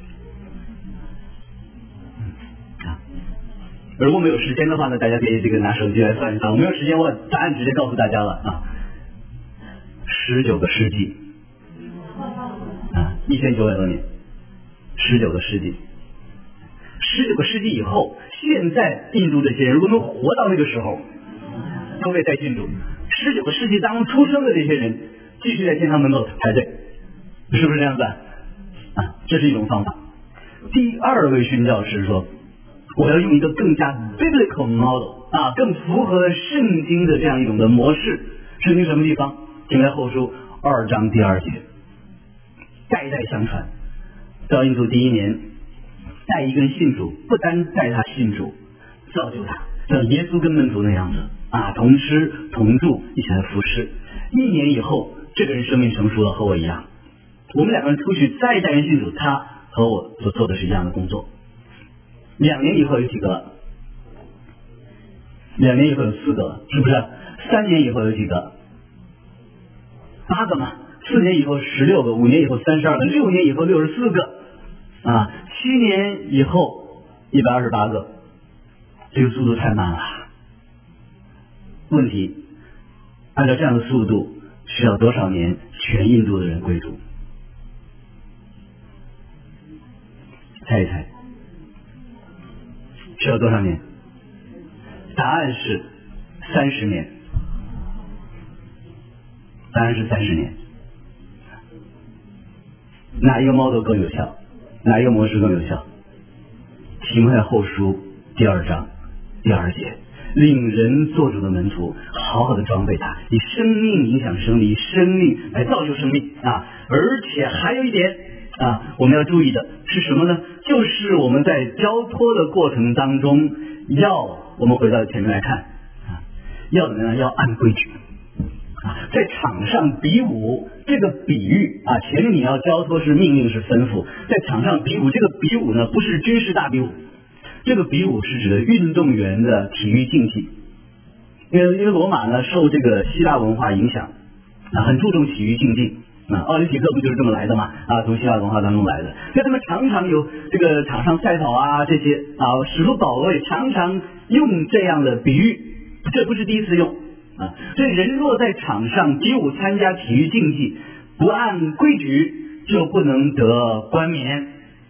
如果没有时间的话呢，大家可以这个拿手机来算一算。我没有时间，我把答案直接告诉大家了啊，十九个世纪啊，一千九百多年，十九个世纪，十九个世纪以后，现在印度这些人如果能活到那个时候，都会带进主。十九个世纪当中出生的这些人，继续在天堂门口排队，是不是这样子啊？这是一种方法。第二位宣教士说，我要用一个更加 biblical model 啊，更符合圣经的这样一种的模式。圣经什么地方？请在后书二章第二节，代代相传。到印度第一年，带一个人信主，不单带他信主，造就他，像耶稣跟门徒那样子啊，同吃同住，一起来服侍。一年以后，这个人生命成熟了，和我一样。我们两个人出去再带人信主，他和我所做的是一样的工作。两年以后有几个了？两年以后有四个了，是不是？三年以后有几个？八个嘛。四年以后十六个，五年以后三十二个，六年以后六十四个，啊，七年以后一百二十八个。这个速度太慢了。问题，按照这样的速度，需要多少年全印度的人归主？猜一猜。需要多少年？答案是三十年。答案是三十年。哪一个 model 更有效？哪一个模式更有效？提摩太后书第二章第二节，令人做主的门徒，好好的装备他，以生命影响生命，以生命来造就生命啊！而且还有一点啊，我们要注意的是什么呢？就是我们在交托的过程当中，要我们回到前面来看啊，要怎么样？要按规矩啊，在场上比武这个比喻啊，前面你要交托是命令是吩咐，在场上比武这个比武呢，不是军事大比武，这个比武是指的运动员的体育竞技。因为因为罗马呢受这个希腊文化影响啊，很注重体育竞技。啊，奥林匹克不就是这么来的吗？啊，从希腊文化当中来的。所以他们常常有这个场上赛跑啊，这些啊，使徒保罗也常常用这样的比喻，这不是第一次用啊。所以人若在场上比武参加体育竞技，不按规矩就不能得冠冕。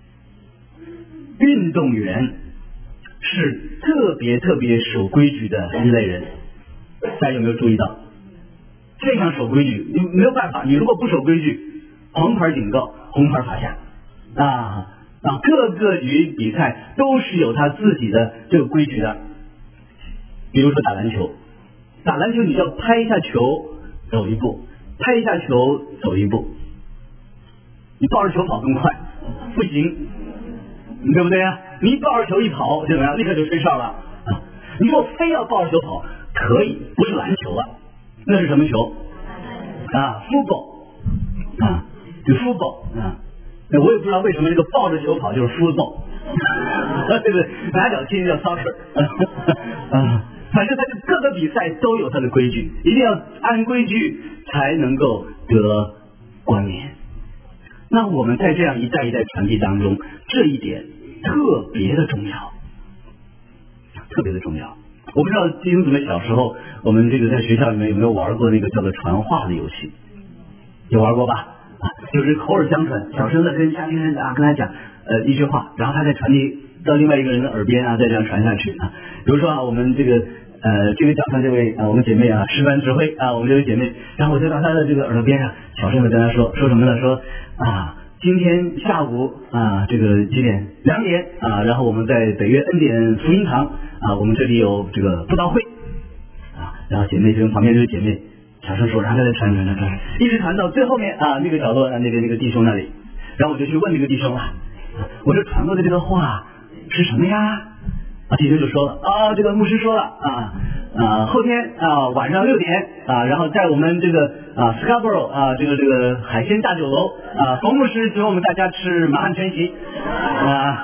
运动员是特别特别守规矩的一类人，大家有没有注意到？非常守规矩，你没有办法，你如果不守规矩，黄牌警告，红牌罚下啊啊！各个局比赛都是有他自己的这个规矩的。比如说打篮球，打篮球你要拍一下球走一步，拍一下球走一步，你抱着球跑更快不行，对不对啊？你抱着球一跑怎么样？立刻就吹哨了啊！你说非要抱着球跑可以，不是篮球了。那是什么球啊 ？football 啊，就 football 啊。那我也不知道为什么这个抱着球跑就是 football 对不对？拿脚踢叫 soccer 啊，反正他就各个比赛都有他的规矩，一定要按规矩才能够得冠冕。那我们在这样一代一代传递当中，这一点特别的重要，特别的重要。我不知道弟兄姊妹小时候，我们这个在学校里面有没有玩过那个叫做传话的游戏？有玩过吧？啊，就是口耳相传，小声的跟下面人啊跟他讲呃一句话，然后他再传递到另外一个人的耳边啊，再这样传下去啊。比如说啊，我们这个呃这个讲上这位啊我们姐妹啊示范指挥啊，我们这位姐妹，然后我就到她的这个耳朵边上小声的跟她说说什么呢？说啊。今天下午啊，这个几点？两点啊，然后我们在北约恩典福音堂啊，我们这里有这个布道会啊，然后姐妹就跟旁边这个姐妹小声说，然后再传传传传，一直传到最后面啊那个角落那个那个弟兄那里，然后我就去问这个弟兄了，我说传过的这个话是什么呀？啊，弟兄就说了啊，这个牧师说了啊啊，后天啊晚上六点啊，然后在我们这个啊 Scarborough 啊这个这个海鲜大酒楼啊，冯牧师请我们大家吃满汉全席啊，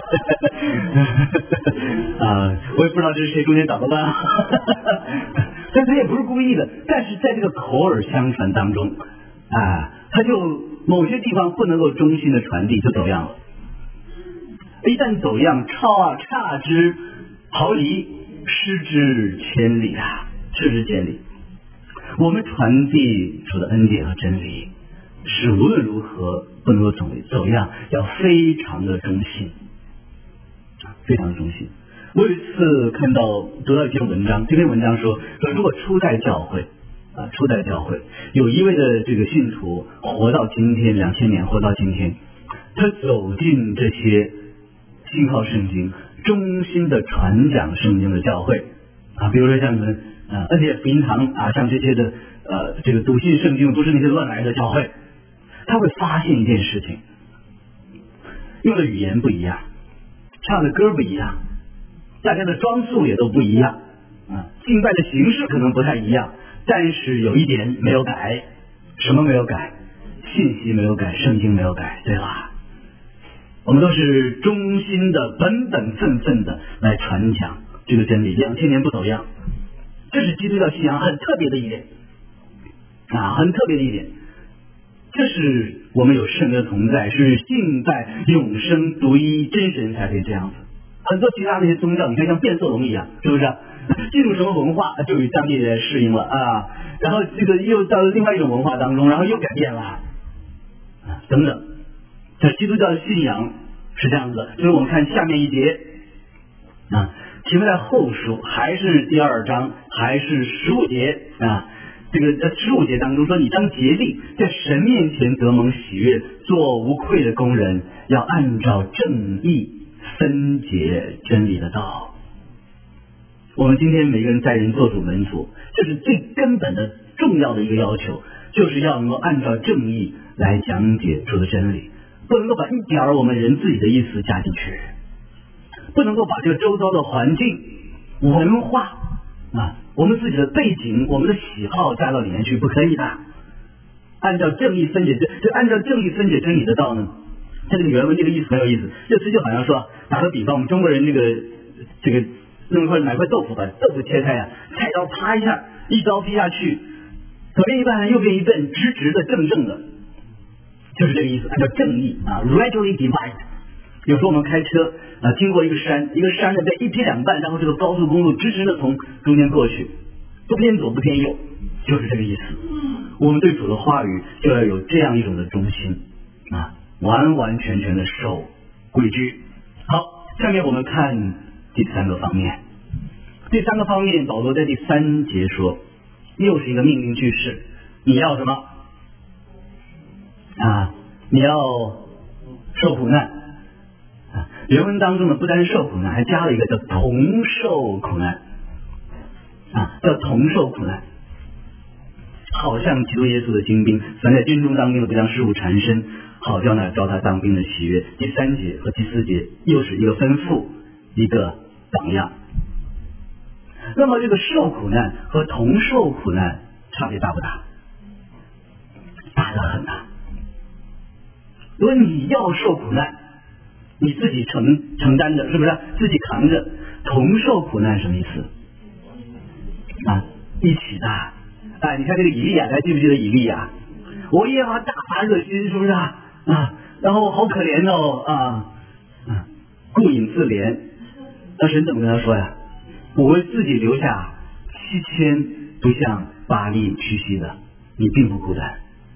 啊，我也不知道这是谁中间找的吧，但他也不是故意的，但是在这个口耳相传当中啊，他就某些地方不能够忠心的传递，就走样了。一旦走样，差啊差之毫厘，失之千里啊，失之千里。我们传递主的恩典和真理，是无论如何不能够走走样，要非常的忠心，非常的忠心。我有一次看到读到一篇文章，这篇文章说说如果初代教会啊，初代教会有一位的这个信徒活到今天，两千年活到今天，他走进这些信靠圣经、忠心的传讲圣经的教会啊，比如说像你们呃恩典福音堂啊，像这些的呃这个笃信圣经不是那些乱来的教会，他会发现一件事情，用的语言不一样，唱的歌不一样，大家的装束也都不一样啊，敬拜的形式可能不太一样，但是有一点没有改，什么没有改？信息没有改，圣经没有改，对吧？我们都是忠心的、本本分分的来传讲这个真理，两千年不走样，这是基督教信仰很特别的一点啊，很特别的一点。这是我们有圣的同在，是敬拜永生独一真神才可以这样子。很多其他那些宗教，你看像变色龙一样，是不是？进入什么文化就与当地人适应了啊，然后这个又到另外一种文化当中，然后又改变了啊，等等。在基督教的信仰是这样子的，就是我们看下面一节啊，停在后书还是第二章还是十五节啊，这个在十五节当中说，你当竭力在神面前得蒙喜悦，做无愧的工人，要按照正义分解真理的道。我们今天每个人在人做主门徒，这是最根本的重要的一个要求，就是要能够按照正义来讲解主的真理，不能够把一点我们人自己的意思加进去，不能够把这个周遭的环境、文化啊，我们自己的背景、我们的喜好加到里面去，不可以的。按照正义分解真，就按照正义分解真理的道呢，它这个原文这个意思很有意思。这词就好像说，打个比方，我们中国人这个这个弄一块买块豆腐，把豆腐切开啊，菜刀啪一下，一刀劈下去，左边一半，右边一半，直直的、正正的。就是这个意思，按照正义啊 ，rightly divide。有时候我们开车啊，经过一个山，一个山呢被一劈两半，然后这个高速公路直直的从中间过去，不偏左不偏右，就是这个意思。我们对主的话语就要有这样一种的忠心啊，完完全全的守规矩。好，下面我们看第三个方面。第三个方面，保罗在第三节说，又是一个命令句式，你要什么？啊，你要受苦难啊！原文当中呢，不单是受苦难，还加了一个叫同受苦难啊，叫同受苦难，好像基督耶稣的精兵，凡在军中当兵的，不将事物缠身，好叫那召他当兵的喜悦。第三节和第四节又是一个吩咐，一个榜样。那么这个受苦难和同受苦难差别大不大？大得很大。如果你要受苦难， 你自己承承担着，是不是？自己扛着，同受苦难什么意思？啊，一起的。哎，你看这个以利亚，还记不记得以利亚？我耶和华大发热心，是不是啊？啊，然后好可怜哦啊啊，顾影自怜。那神怎么跟他说呀？我为自己留下七千不向巴力屈膝的，你并不孤单。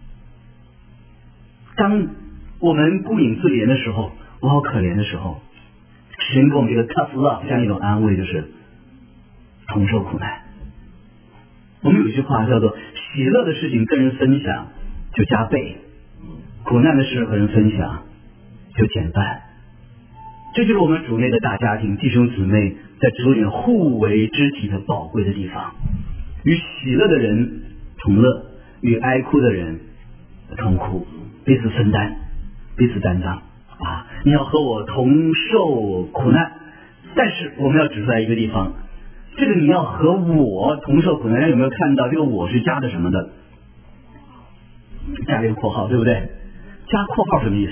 当我们顾影自怜的时候，我好可怜的时候，神给我们这个 tough love 这样一种安慰，就是同受苦难。我们有一句话叫做喜乐的事情跟人分享就加倍，苦难的事和人分享就减半。这就是我们主内的大家庭，弟兄姊妹在主里面互为肢体的宝贵的地方。与喜乐的人同乐，与哀哭的人同哭，彼此分担，彼此担当啊！你要和我同受苦难，但是我们要指出来一个地方，这个你要和我同受苦难，大家有没有看到这个我是加的什么的？加了一个括号，对不对？加括号什么意思？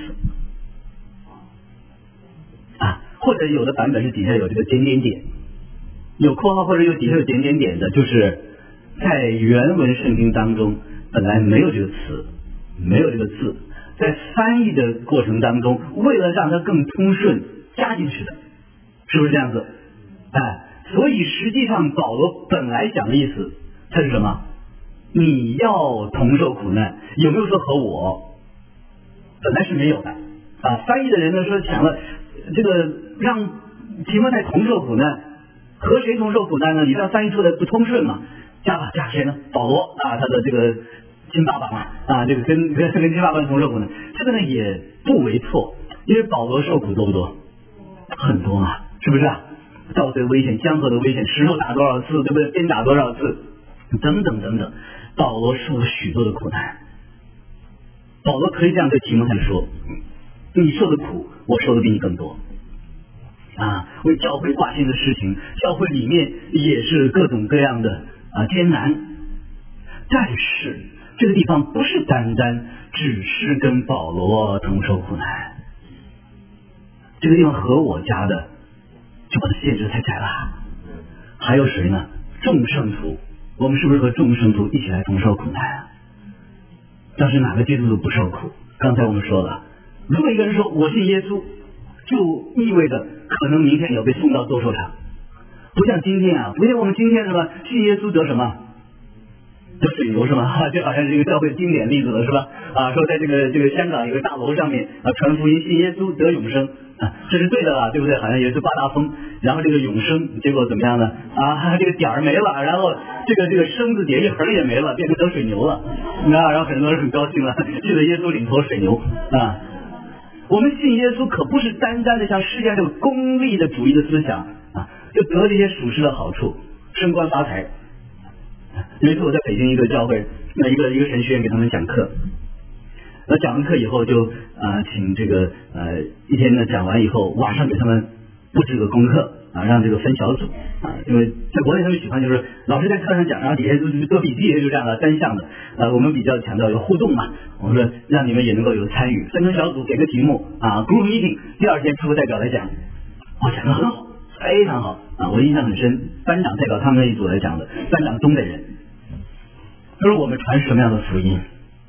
啊，或者有的版本是底下有这个点点点，有括号或者有底下有点点点的，就是在原文圣经当中本来没有这个词，没有这个字，在翻译的过程当中，为了让它更通顺加进去的，是不是这样子？哎，所以实际上保罗本来讲的意思，它是什么？你要同受苦难，有没有说和我？本来是没有的啊。翻译的人呢说讲了这个让提摩太同受苦难，和谁同受苦难呢？你这样翻译出来不通顺嘛？加吧加谁呢？保罗啊，他的这个亲爸爸嘛啊，这个跟跟跟亲爸爸同受苦难，这个呢也不为错，因为保罗受苦多不多？很多嘛，是不是啊？盗贼危险，江河的危险，石头打多少次，对不对？鞭打多少次，等等等等，保罗受了许多的苦难。保罗可以这样对提摩太说：你受的苦，我受的比你更多。啊，为教会挂心的事情，教会里面也是各种各样的啊艰难。但是这个地方不是单单只是跟保罗同受苦难，这个地方和我家的就把它限制太窄了。还有谁呢？众圣徒，我们是不是和众圣徒一起来同受苦难啊？当时哪个基督徒不受苦？刚才我们说了，如果一个人说我信耶稣，就意味着可能明天也要被送到斗兽场。不像今天啊，不像我们今天什么信耶稣得什么得水牛是吗？这好像是一个教会经典例子了，是吧？啊，说在这个这个香港有个大楼上面啊，传福音信耶稣得永生啊，这是对的了，对不对？好像也是刮大风，然后这个永生结果怎么样呢？啊，这个点儿没了，然后这个这个生字点一横也没了，变成得水牛了，啊，然后很多人很高兴了，去了耶稣领头水牛啊。我们信耶稣可不是单单的像世界这个功利的主义的思想啊，就得这些属世的好处，升官发财。有一次我在北京一个教会，那一个一个神学院给他们讲课，那讲完课以后就呃请这个呃一天呢讲完以后，晚上给他们布置个功课啊，让这个分小组啊，因为在国内他们喜欢就是老师在课上讲，然后底下就是做笔记，就这样的单向的。呃，我们比较强调有互动嘛，我们说让你们也能够有参与，分成小组给个题目啊 ，group meeting， 第二天出个代表来讲，哇，讲得很好，非常好啊，我印象很深。班长代表他们那一组来讲的，班长东北人，他说我们传什么样的福音？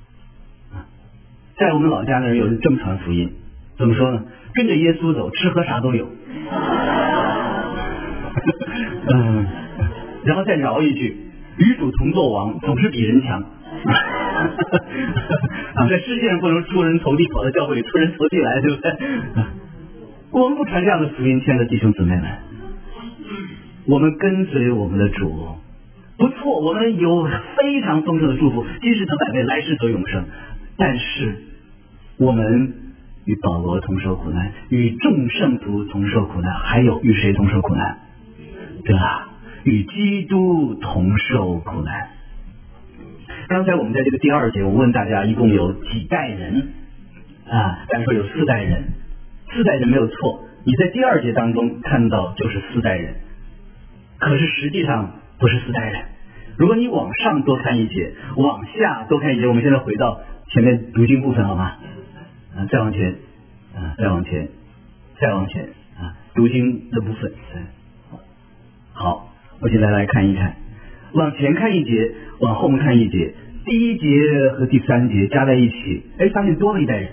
在我们老家那儿有人这么传福音，怎么说呢？跟着耶稣走，吃喝啥都有。嗯，然后再饶一句，与主同作王，总是比人强。啊，在世界上不能出人头地，跑到教会里出人头地来，对不对？我们不传这样的福音，亲爱的弟兄姊妹们，我们跟随我们的主，不错，我们有非常丰盛的祝福，今世得百倍，来世得永生。但是我们与保罗同受苦难，与众圣徒同受苦难，还有与谁同受苦难？对吧？与基督同受苦难。刚才我们在这个第二节，我问大家一共有几代人啊？大家说有四代人，四代人没有错。你在第二节当中看到就是四代人，可是实际上不是四代人。如果你往上多看一节，往下多看一节，我们现在回到前面读经部分好吗？啊，再往前，啊，再往前， 再往前啊，读经的部分。好，我现在来看一看，往前看一节，往后面看一节，第一节和第三节加在一起，哎，发现多了一代人。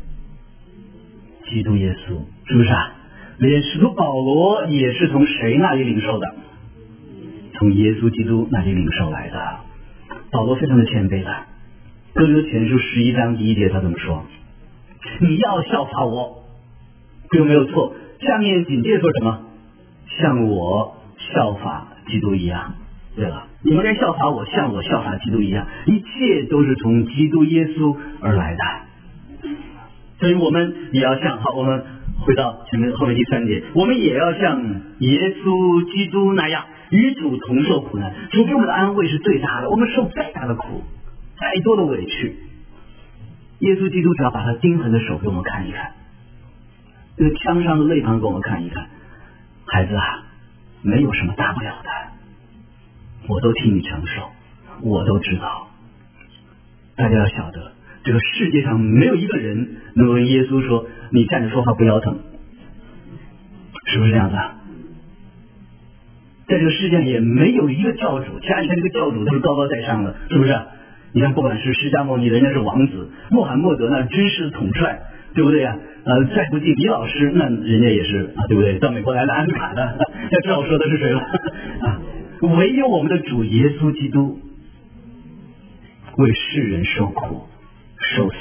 基督耶稣，是不是啊？连使徒保罗也是从谁那里领受的？从耶稣基督那里领受来的。保罗非常的谦卑的，哥林多前书十一章第一节他怎么说？你要效法我，有没有错？下面紧接着说什么？像我效法基督一样。对了，你们该效法我，像我效法基督一样，一切都是从基督耶稣而来的。所以我们也要像，好，我们回到前面后面第三节，我们也要像耶稣基督那样与主同受苦难。主给我们的安慰是最大的，我们受再大的苦，再多的委屈，耶稣基督只要把他钉痕的手给我们看一看，这个枪上的肋旁给我们看一看，孩子啊，没有什么大不了的，我都替你承受，我都知道。大家要晓得，这个世界上没有一个人能跟耶稣说你站着说话不腰疼，是不是这样子啊？在这个世界上也没有一个教主，前两天这个教主都是高高在上的，是不是？你看不管是释迦牟尼，人家是王子，穆罕默德那军事统帅，对不对啊？呃，再不济李老师，那人家也是啊，对不对？到美国来的安卡的，要知道我说的是谁了啊？唯有我们的主耶稣基督为世人受苦受死，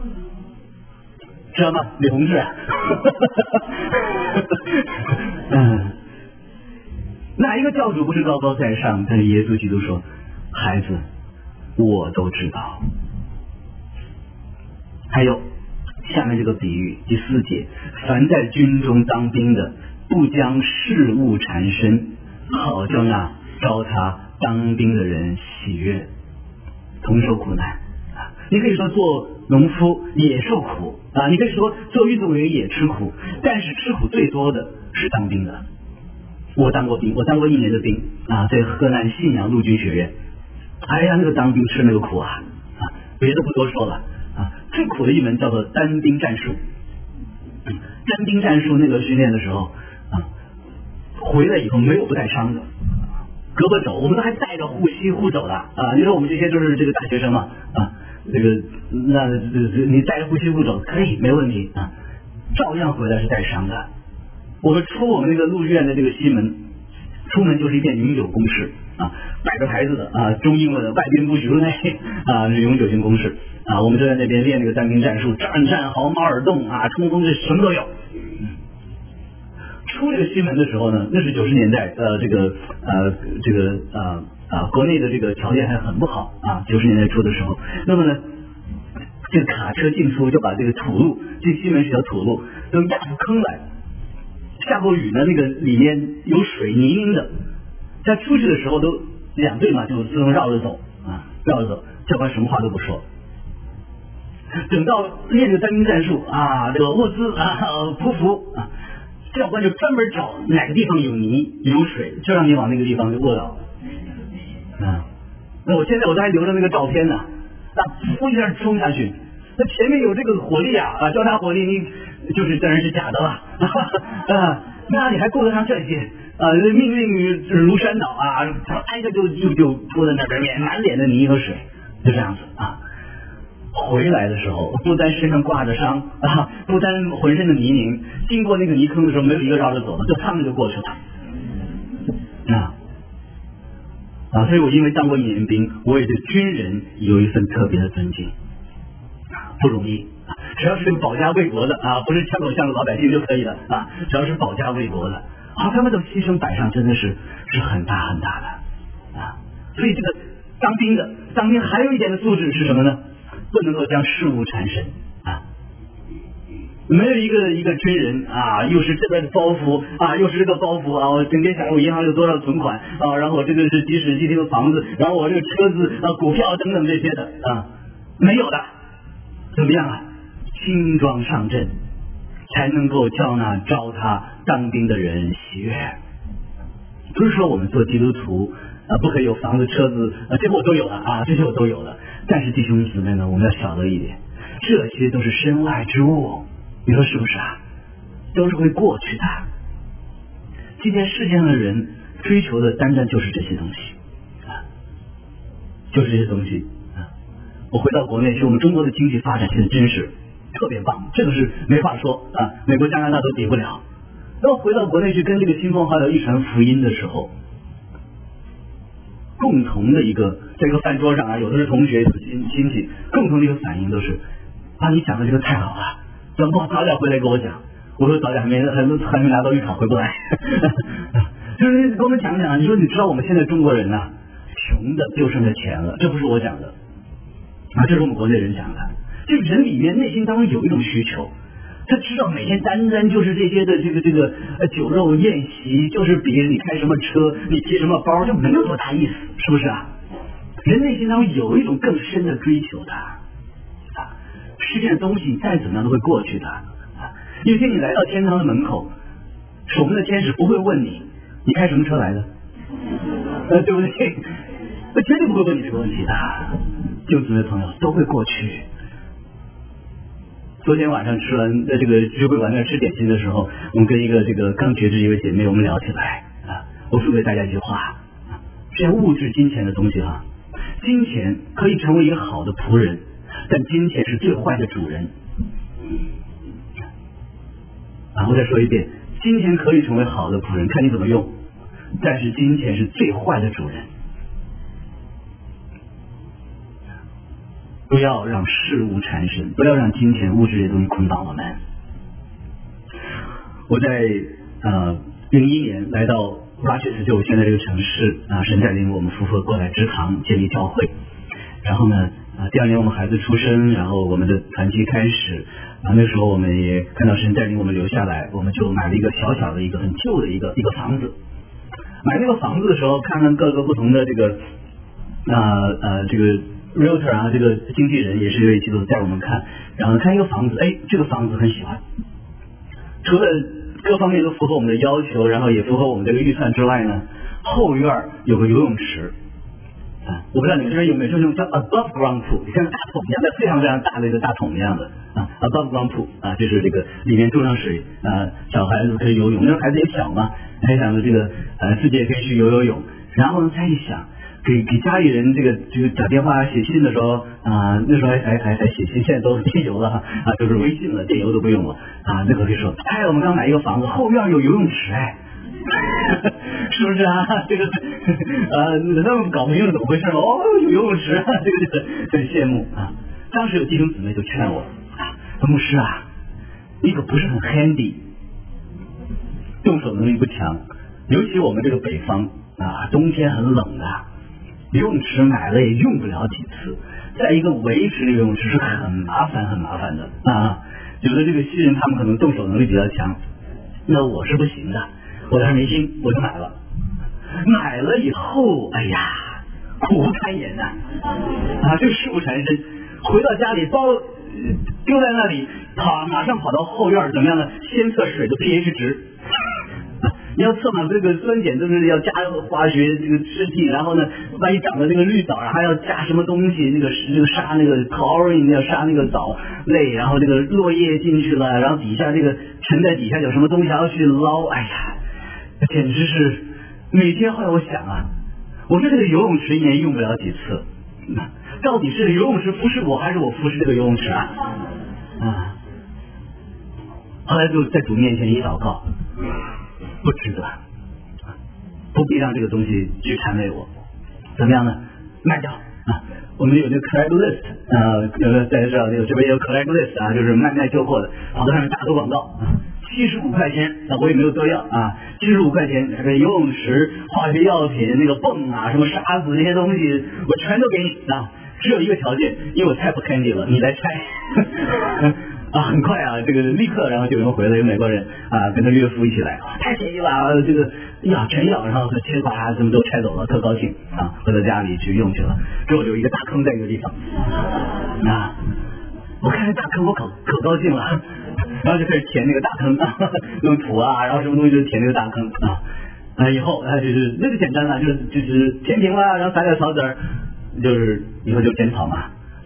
知道吗？李同志啊嗯，哪一个教主不是高高在上？但是耶稣基督说，孩子我都知道。还有下面这个比喻第四节，凡在军中当兵的，不将事物缠身，好叫那招他当兵的人喜悦，同受苦难。你可以说做农夫也受苦啊，你可以说做运动员也吃苦，但是吃苦最多的是当兵的。我当过兵，我当过一年的兵啊，在河南信阳陆军学院。哎呀，那个当兵吃那个苦啊啊，别的不多说了啊，最苦的一门叫做单兵战术。单兵战术那个训练的时候啊，回来以后没有不带伤的，胳膊肘我们都还带着护膝护肘的啊。你说我们这些就是这个大学生嘛啊，这个那你带着护膝护肘可以没问题啊，照样回来是带伤的。我们出我们那个陆院的这个西门，出门就是一片永久工事啊，摆着牌子的啊，中英文的外宾不许入内啊，是永久性工事啊。我们就在那边练那个单兵战术，战战壕、马尔洞啊，冲锋这什么都有。出这个西门的时候呢，那是九十年代，呃，这个呃这个呃啊国内的这个条件还很不好啊，九十年代初的时候，那么呢，这个卡车进出就把这个土路，这西门是条土路，都压出坑来。下过雨呢，那个里面有水泥泞的，在出去的时候都两队嘛，就自动绕着走啊，绕着走，教官什么话都不说。等到练这个单兵战术啊，这个卧姿啊、匍匐啊，教官就专门找哪个地方有泥有水，就让你往那个地方就卧倒啊。那我现在我都还留着那个照片呢，啊，噗一下冲下去，那前面有这个火力啊，啊，交叉火力你。就是当然是假的了啊！那你还顾得上这些啊？命运如山倒啊！挨个就就就扑在那边，脸满脸的泥和水，就这样子啊。回来的时候，不单身上挂着伤啊，不单浑身的泥泞，经过那个泥坑的时候，没有一个绕着走的，就趟着就过去了啊啊！所以我因为当过一年兵，我也对军人有一份特别的尊敬，不容易。只要是这个保家卫国的啊，不是枪口向着老百姓就可以了啊！只要是保家卫国的啊，他们的牺牲摆上真的是是很大很大的啊！所以这个当兵的当兵还有一点的素质是什么呢？不能够将事物缠身啊！没有一个一个军人啊，又是这个包袱啊，又是这个包袱啊，我整天想我银行有多少存款啊，然后我这个是几室几厅的房子，然后我这个车子啊、股票等等这些的啊，没有的，怎么样啊？轻装上阵，才能够叫那招他当兵的人喜悦。不是说我们做基督徒啊，不可以有房子、车子啊，这些我都有了啊，这些我都有了。但是弟兄姊妹呢，我们要晓得一点，这些都是身外之物，你说是不是啊？ 都是会过去的。今天世界上的人追求的单单就是这些东西啊，就是这些东西啊。我回到国内去，我们中国的经济发展现在真是特别棒，这个是没话说啊，美国、加拿大都比不了。那我回到国内去跟这个亲朋好友一传福音的时候，共同的一个在一个饭桌上啊，有的是同学，有的亲亲戚，共同的一个反应都是啊，你讲的这个太好了，怎么不早点回来给我讲？我说早点还没还没还没拿到预考回不来，就是给我们讲讲。你说你知道我们现在中国人呢、啊，穷的就剩下钱了，这不是我讲的啊，这是我们国内人讲的。这人里面内心当中有一种需求，他知道每天单单就是这些的这个这个呃酒肉宴席，就是比你开什么车，你提什么包，就没有多大意思，是不是啊？人内心当中有一种更深的追求的啊，世界的东西再怎么样都会过去的。有一天你来到天堂的门口，守门的天使不会问你你开什么车来的，呃，对不对？他绝对不会问你这个问题的。弟兄姊妹朋友都会过去。昨天晚上吃完在这个聚会馆那吃点心的时候，我们跟一个这个刚觉知一位姐妹我们聊起来啊，我说给大家一句话，这些物质金钱的东西哈、啊，金钱可以成为一个好的仆人，但金钱是最坏的主人。啊，我再说一遍，金钱可以成为好的仆人，看你怎么用，但是金钱是最坏的主人。不要让事物缠身，不要让金钱物质这些东西捆绑我们。我在呃零一年来到 Rochester， 就我现在这个城市啊，神带领我们夫妇过来支堂建立教会。然后呢啊，第二年我们孩子出生，然后我们的团契开始啊，那时候我们也看到神带领我们留下来，我们就买了一个小小的一个很旧的一个一个房子。买那个房子的时候，看看各个不同的这个呃呃这个 realtor 啊，这个经纪人也是一位基督徒带我们看，然后看一个房子，哎，这个房子很喜欢，除了各方面都符合我们的要求，然后也符合我们这个预算之外呢，后院有个游泳池。啊，我不知道你们这边有没有，就是叫 above ground pool， 像个大桶一样，非常非常大的一个大桶一样的啊 ，above ground pool 啊，就是这个里面注上水啊，小孩子可以游泳，那孩子也小嘛，还想着这个呃自己也可以去游游泳，然后呢，再一想给给家里人这个这个打电话写信的时候啊、呃，那时候还还还还写信，现在都电邮了哈啊，就是微信了，电邮都不用了啊，那个可以说，哎，我们刚买一个房子，后院有游泳池哎。是不是啊？这个呃，他们搞不清楚怎么回事哦，有游泳池啊，这个就是很羡慕啊。当时有弟兄姊妹就劝我啊，牧师啊，你可不是很 handy， 动手能力不强，尤其我们这个北方啊，冬天很冷的，游泳池买了也用不了几次。再一个，维持这个游泳池是很麻烦很麻烦的啊。有的这个新人他们可能动手能力比较强，那我是不行的。我当时没心，我就买了。买了以后，哎呀，苦不堪言呐！啊，这个事不缠身。回到家里，包丢在那里，跑马上跑到后院，怎么样呢？先测水的 pH 值。你要测嘛，这个酸碱都是要加化学这个试剂，然后呢，万一长了这个绿藻，还要加什么东西，那个这个杀那个 chlorine 要杀那个藻类，然后这个落叶进去了，然后底下这个沉在底下有什么东西还要去捞，哎呀！简直是每天后来我想啊，我说这个游泳池一年用不了几次，到底是游泳池服侍我还是我服侍这个游泳池啊？啊！后来就在主面前一祷告，不值得，不必让这个东西去缠累我，怎么样呢？卖掉啊！我们有这个 Craigslist 啊，呃，大家知道这个这边有 Craigslist 啊，就是卖卖旧货的，跑到上面打个广告。七十五块钱，那我也没有多要啊。七十五块钱，这个游泳池、化学药品、那个泵啊、什么沙子这些东西，我全都给你啊。只有一个条件，因为我太不 handy 了，你来拆。啊，很快啊，这个立刻，然后就有人回来，有美国人啊，跟他岳父一起来，啊、太便宜了，这个呀全要，然后切里啪什么都拆走了，特高兴啊，回到家里去用去了。之后有一个大坑在一个地方，啊，我看这大坑，我可可高兴了。然后就开始填那个大坑啊，用土啊，然后什么东西就填那个大坑啊。啊，以后啊就是那个简单了，就是就是填平了，然后撒点草籽儿，就是以后就剪草嘛，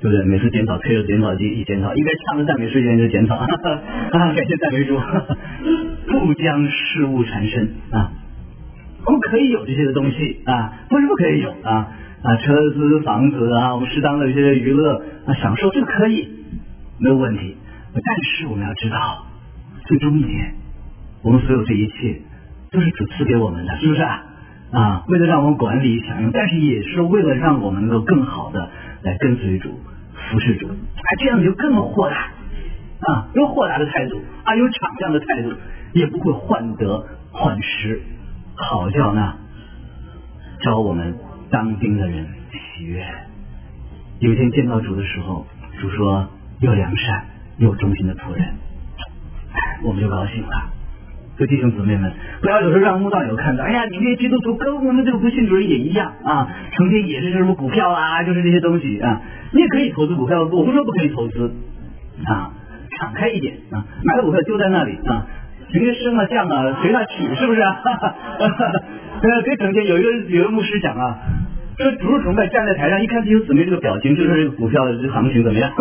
对不对？每次检讨推着检讨机一检讨，一边唱着赞美诗一边就检讨啊，感谢赞美主，不将事物缠身啊。我们可以有这些的东西啊，不是不可以有啊啊，车子、房子啊，我们适当的一些娱乐啊，享受这个可以，没有问题。但是我们要知道，最终一点，我们所有这一切都是主赐给我们的，是不是啊？啊，为了让我们管理享用，但是也是为了让我们能够更好的来跟随主、服侍主，啊，这样就更豁达啊，有豁达的态度啊，有敞亮的态度，也不会患得患失。好叫那招我们当兵的人喜悦。有一天见到主的时候，主说又良善又忠心的仆人，我们就高兴了。所以弟兄姊妹们，不要有时候让慕道友看到，哎呀，你这些基督徒跟我们这个不信主人也一样啊，成天也是什么股票啊，就是这些东西啊，你也可以投资股票，我不说不可以投资啊，敞开一点啊，买了股票丢在那里啊。直接升了降了随他取，是不是啊？呃，可以整天有一个有一个牧师讲啊，说主日崇拜站在台上一看弟兄姊妹这个表情，就说这个股票的这行情怎么样？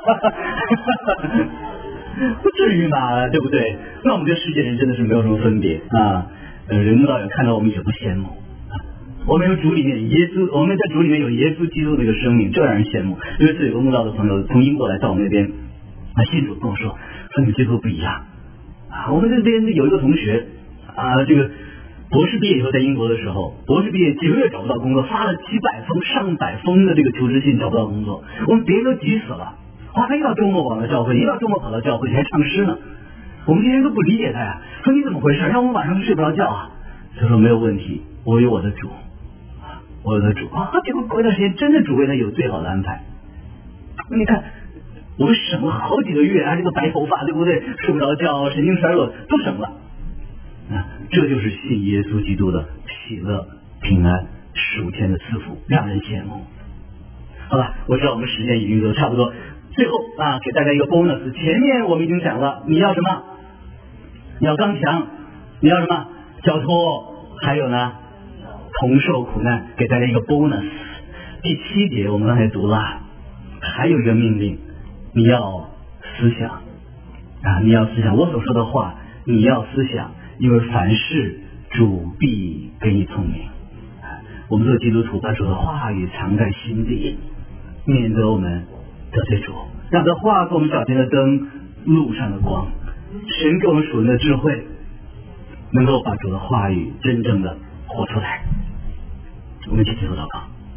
不至于吧，对不对？那我们跟世界人真的是没有什么分别啊。呃，人慕道友看到我们也不羡慕。我们有主里面耶稣，我们在主里面有耶稣基督的一个生命，这让人羡慕。有一次有个慕道的朋友从英国来到我们那边，啊，信主跟我说，说你们基督不一样。啊，我们这边有一个同学啊，这个博士毕业以后在英国的时候，博士毕业几个月找不到工作，发了几百封、上百封的这个求职信找不到工作，我们别人都急死了。哇，他一到周末往到教会，一到周末跑到教会还唱诗呢。我们这些人都不理解他呀，说你怎么回事？让我们晚上睡不着觉啊。他说没有问题，我有我的主，我有我的主啊。结果过一段时间，真的主为他有最好的安排。你看。我们省了好几个月啊，这个白头发对不对？睡不着觉，神经衰弱都省了啊！这就是信耶稣基督的喜乐、平安、属天的赐福，让人羡慕。好了，我知道我们时间已经都差不多，最后啊，给大家一个 bonus。前面我们已经讲了，你要什么？你要刚强，你要什么？交托，还有呢，同受苦难，给大家一个 bonus。第七节我们刚才读了，还有一个命令。你要思想啊！你要思想我所说的话，你要思想，因为凡事主必给你聪明。我们做基督徒，把主的话语藏在心底，免得我们得罪主，让这话给我们脚前的灯，路上的光。神给我们属灵的智慧，能够把主的话语真正的活出来。我们一起接受祷告。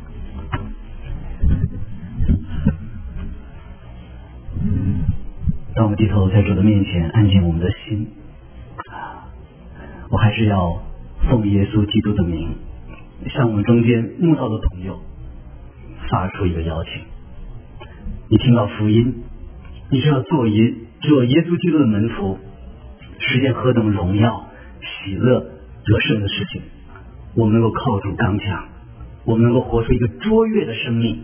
当我们低头在主的面前安静我们的心，我还是要奉耶稣基督的名，向我们中间慕道的朋友发出一个邀请。你听到福音，你是要做耶做耶稣基督的门徒，是件何等荣耀、喜乐、得胜的事情。我们能够靠主刚强，我们能够活出一个卓越的生命。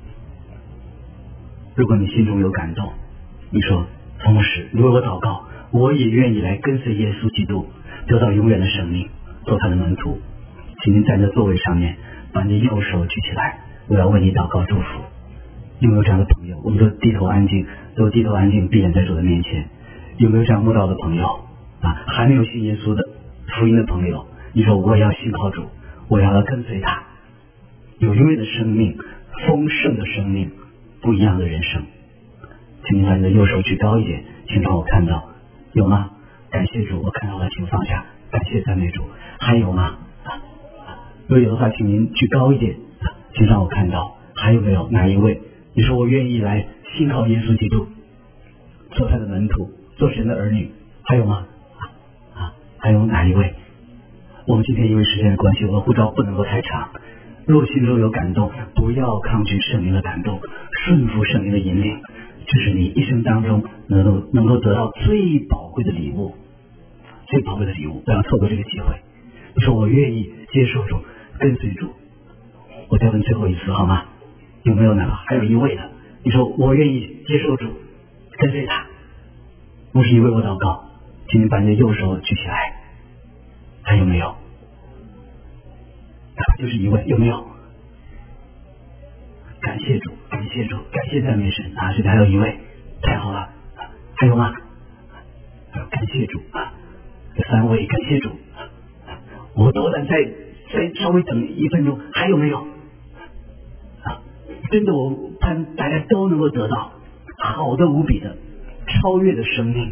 如果你心中有感动，你说同牧师，你为我祷告，我也愿意来跟随耶稣基督，得到永远的生命，做他的门徒。请您站在座位上面，把你的右手举起来，我要为你祷告祝福。有没有这样的朋友？我们都低头安静，都低头安静，闭眼在主的面前。有没有这样慕道的朋友啊？还没有信耶稣的福音的朋友，你说我也要信靠主，我要跟随他，有永远的生命，丰盛的生命，不一样的人生。请你把你的右手举高一点，请让我看到，有吗？感谢主，我看到了，请放下。感谢赞美主。还有吗？如果有的话，请您举高一点，请让我看到。还有没有哪一位？你说我愿意来信靠耶稣基督，做他的门徒，做神的儿女。还有吗？啊，还有哪一位？我们今天因为时间的关系，我的护照不能够太长。若心中有感动，不要抗拒圣灵的感动，顺服圣灵的引领，这是你一生当中能够能够得到最宝贵的礼物，最宝贵的礼物，不要错过这个机会。你说我愿意接受主，跟随主。我再问最后一次好吗？有没有呢？还有一位的，你说我愿意接受主，跟随他。牧师，你为我祷告，请你把你的右手举起来。还有没有？就是一位，有没有？ 感谢主，感谢主，感谢赞美神啊！这里还有一位，太好了，还有吗？感谢主啊！这三位，感谢主。我多胆再再稍微等一分钟，还有没有？啊，真的，我盼大家都能够得到好的无比的超越的生命。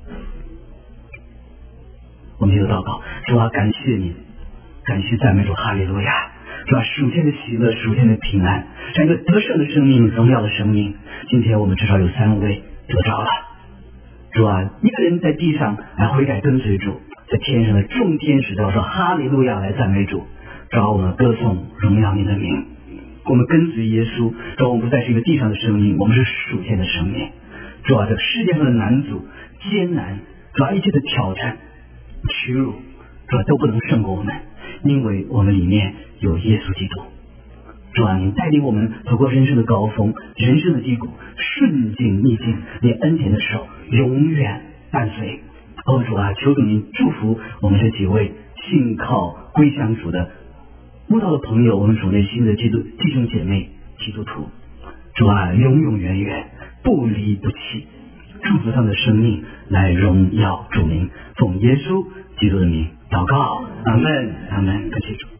我们就祷告，主啊，感谢你，感谢赞美主，哈利路亚！主啊，属天的喜乐，属天的平安，这样一个得胜的生命，荣耀的生命。今天我们至少有三位得着了。主啊，一个人在地上来悔改跟随主，在天上的众天使都要说哈利路亚来赞美主。主啊，我们歌颂荣耀你的名，我们跟随耶稣。主啊，我们不再是一个地上的生命，我们是属天的生命。主啊，这世界上的难阻、艰难，主啊，一切的挑战、屈辱，主啊，都不能胜过我们，因为我们里面有耶稣基督。主啊，你带领我们走过人生的高峰，人生的低谷，顺境逆境，你恩典的手永远伴随。哦，主啊，求主您祝福我们这几位信靠归向主的慕道的朋友，我们主内心的基督弟兄姐妹基督徒。主啊，永永远远不离不弃，祝福他们的生命来荣耀主名，奉耶稣基督的名祷告，阿门，阿门，感谢主。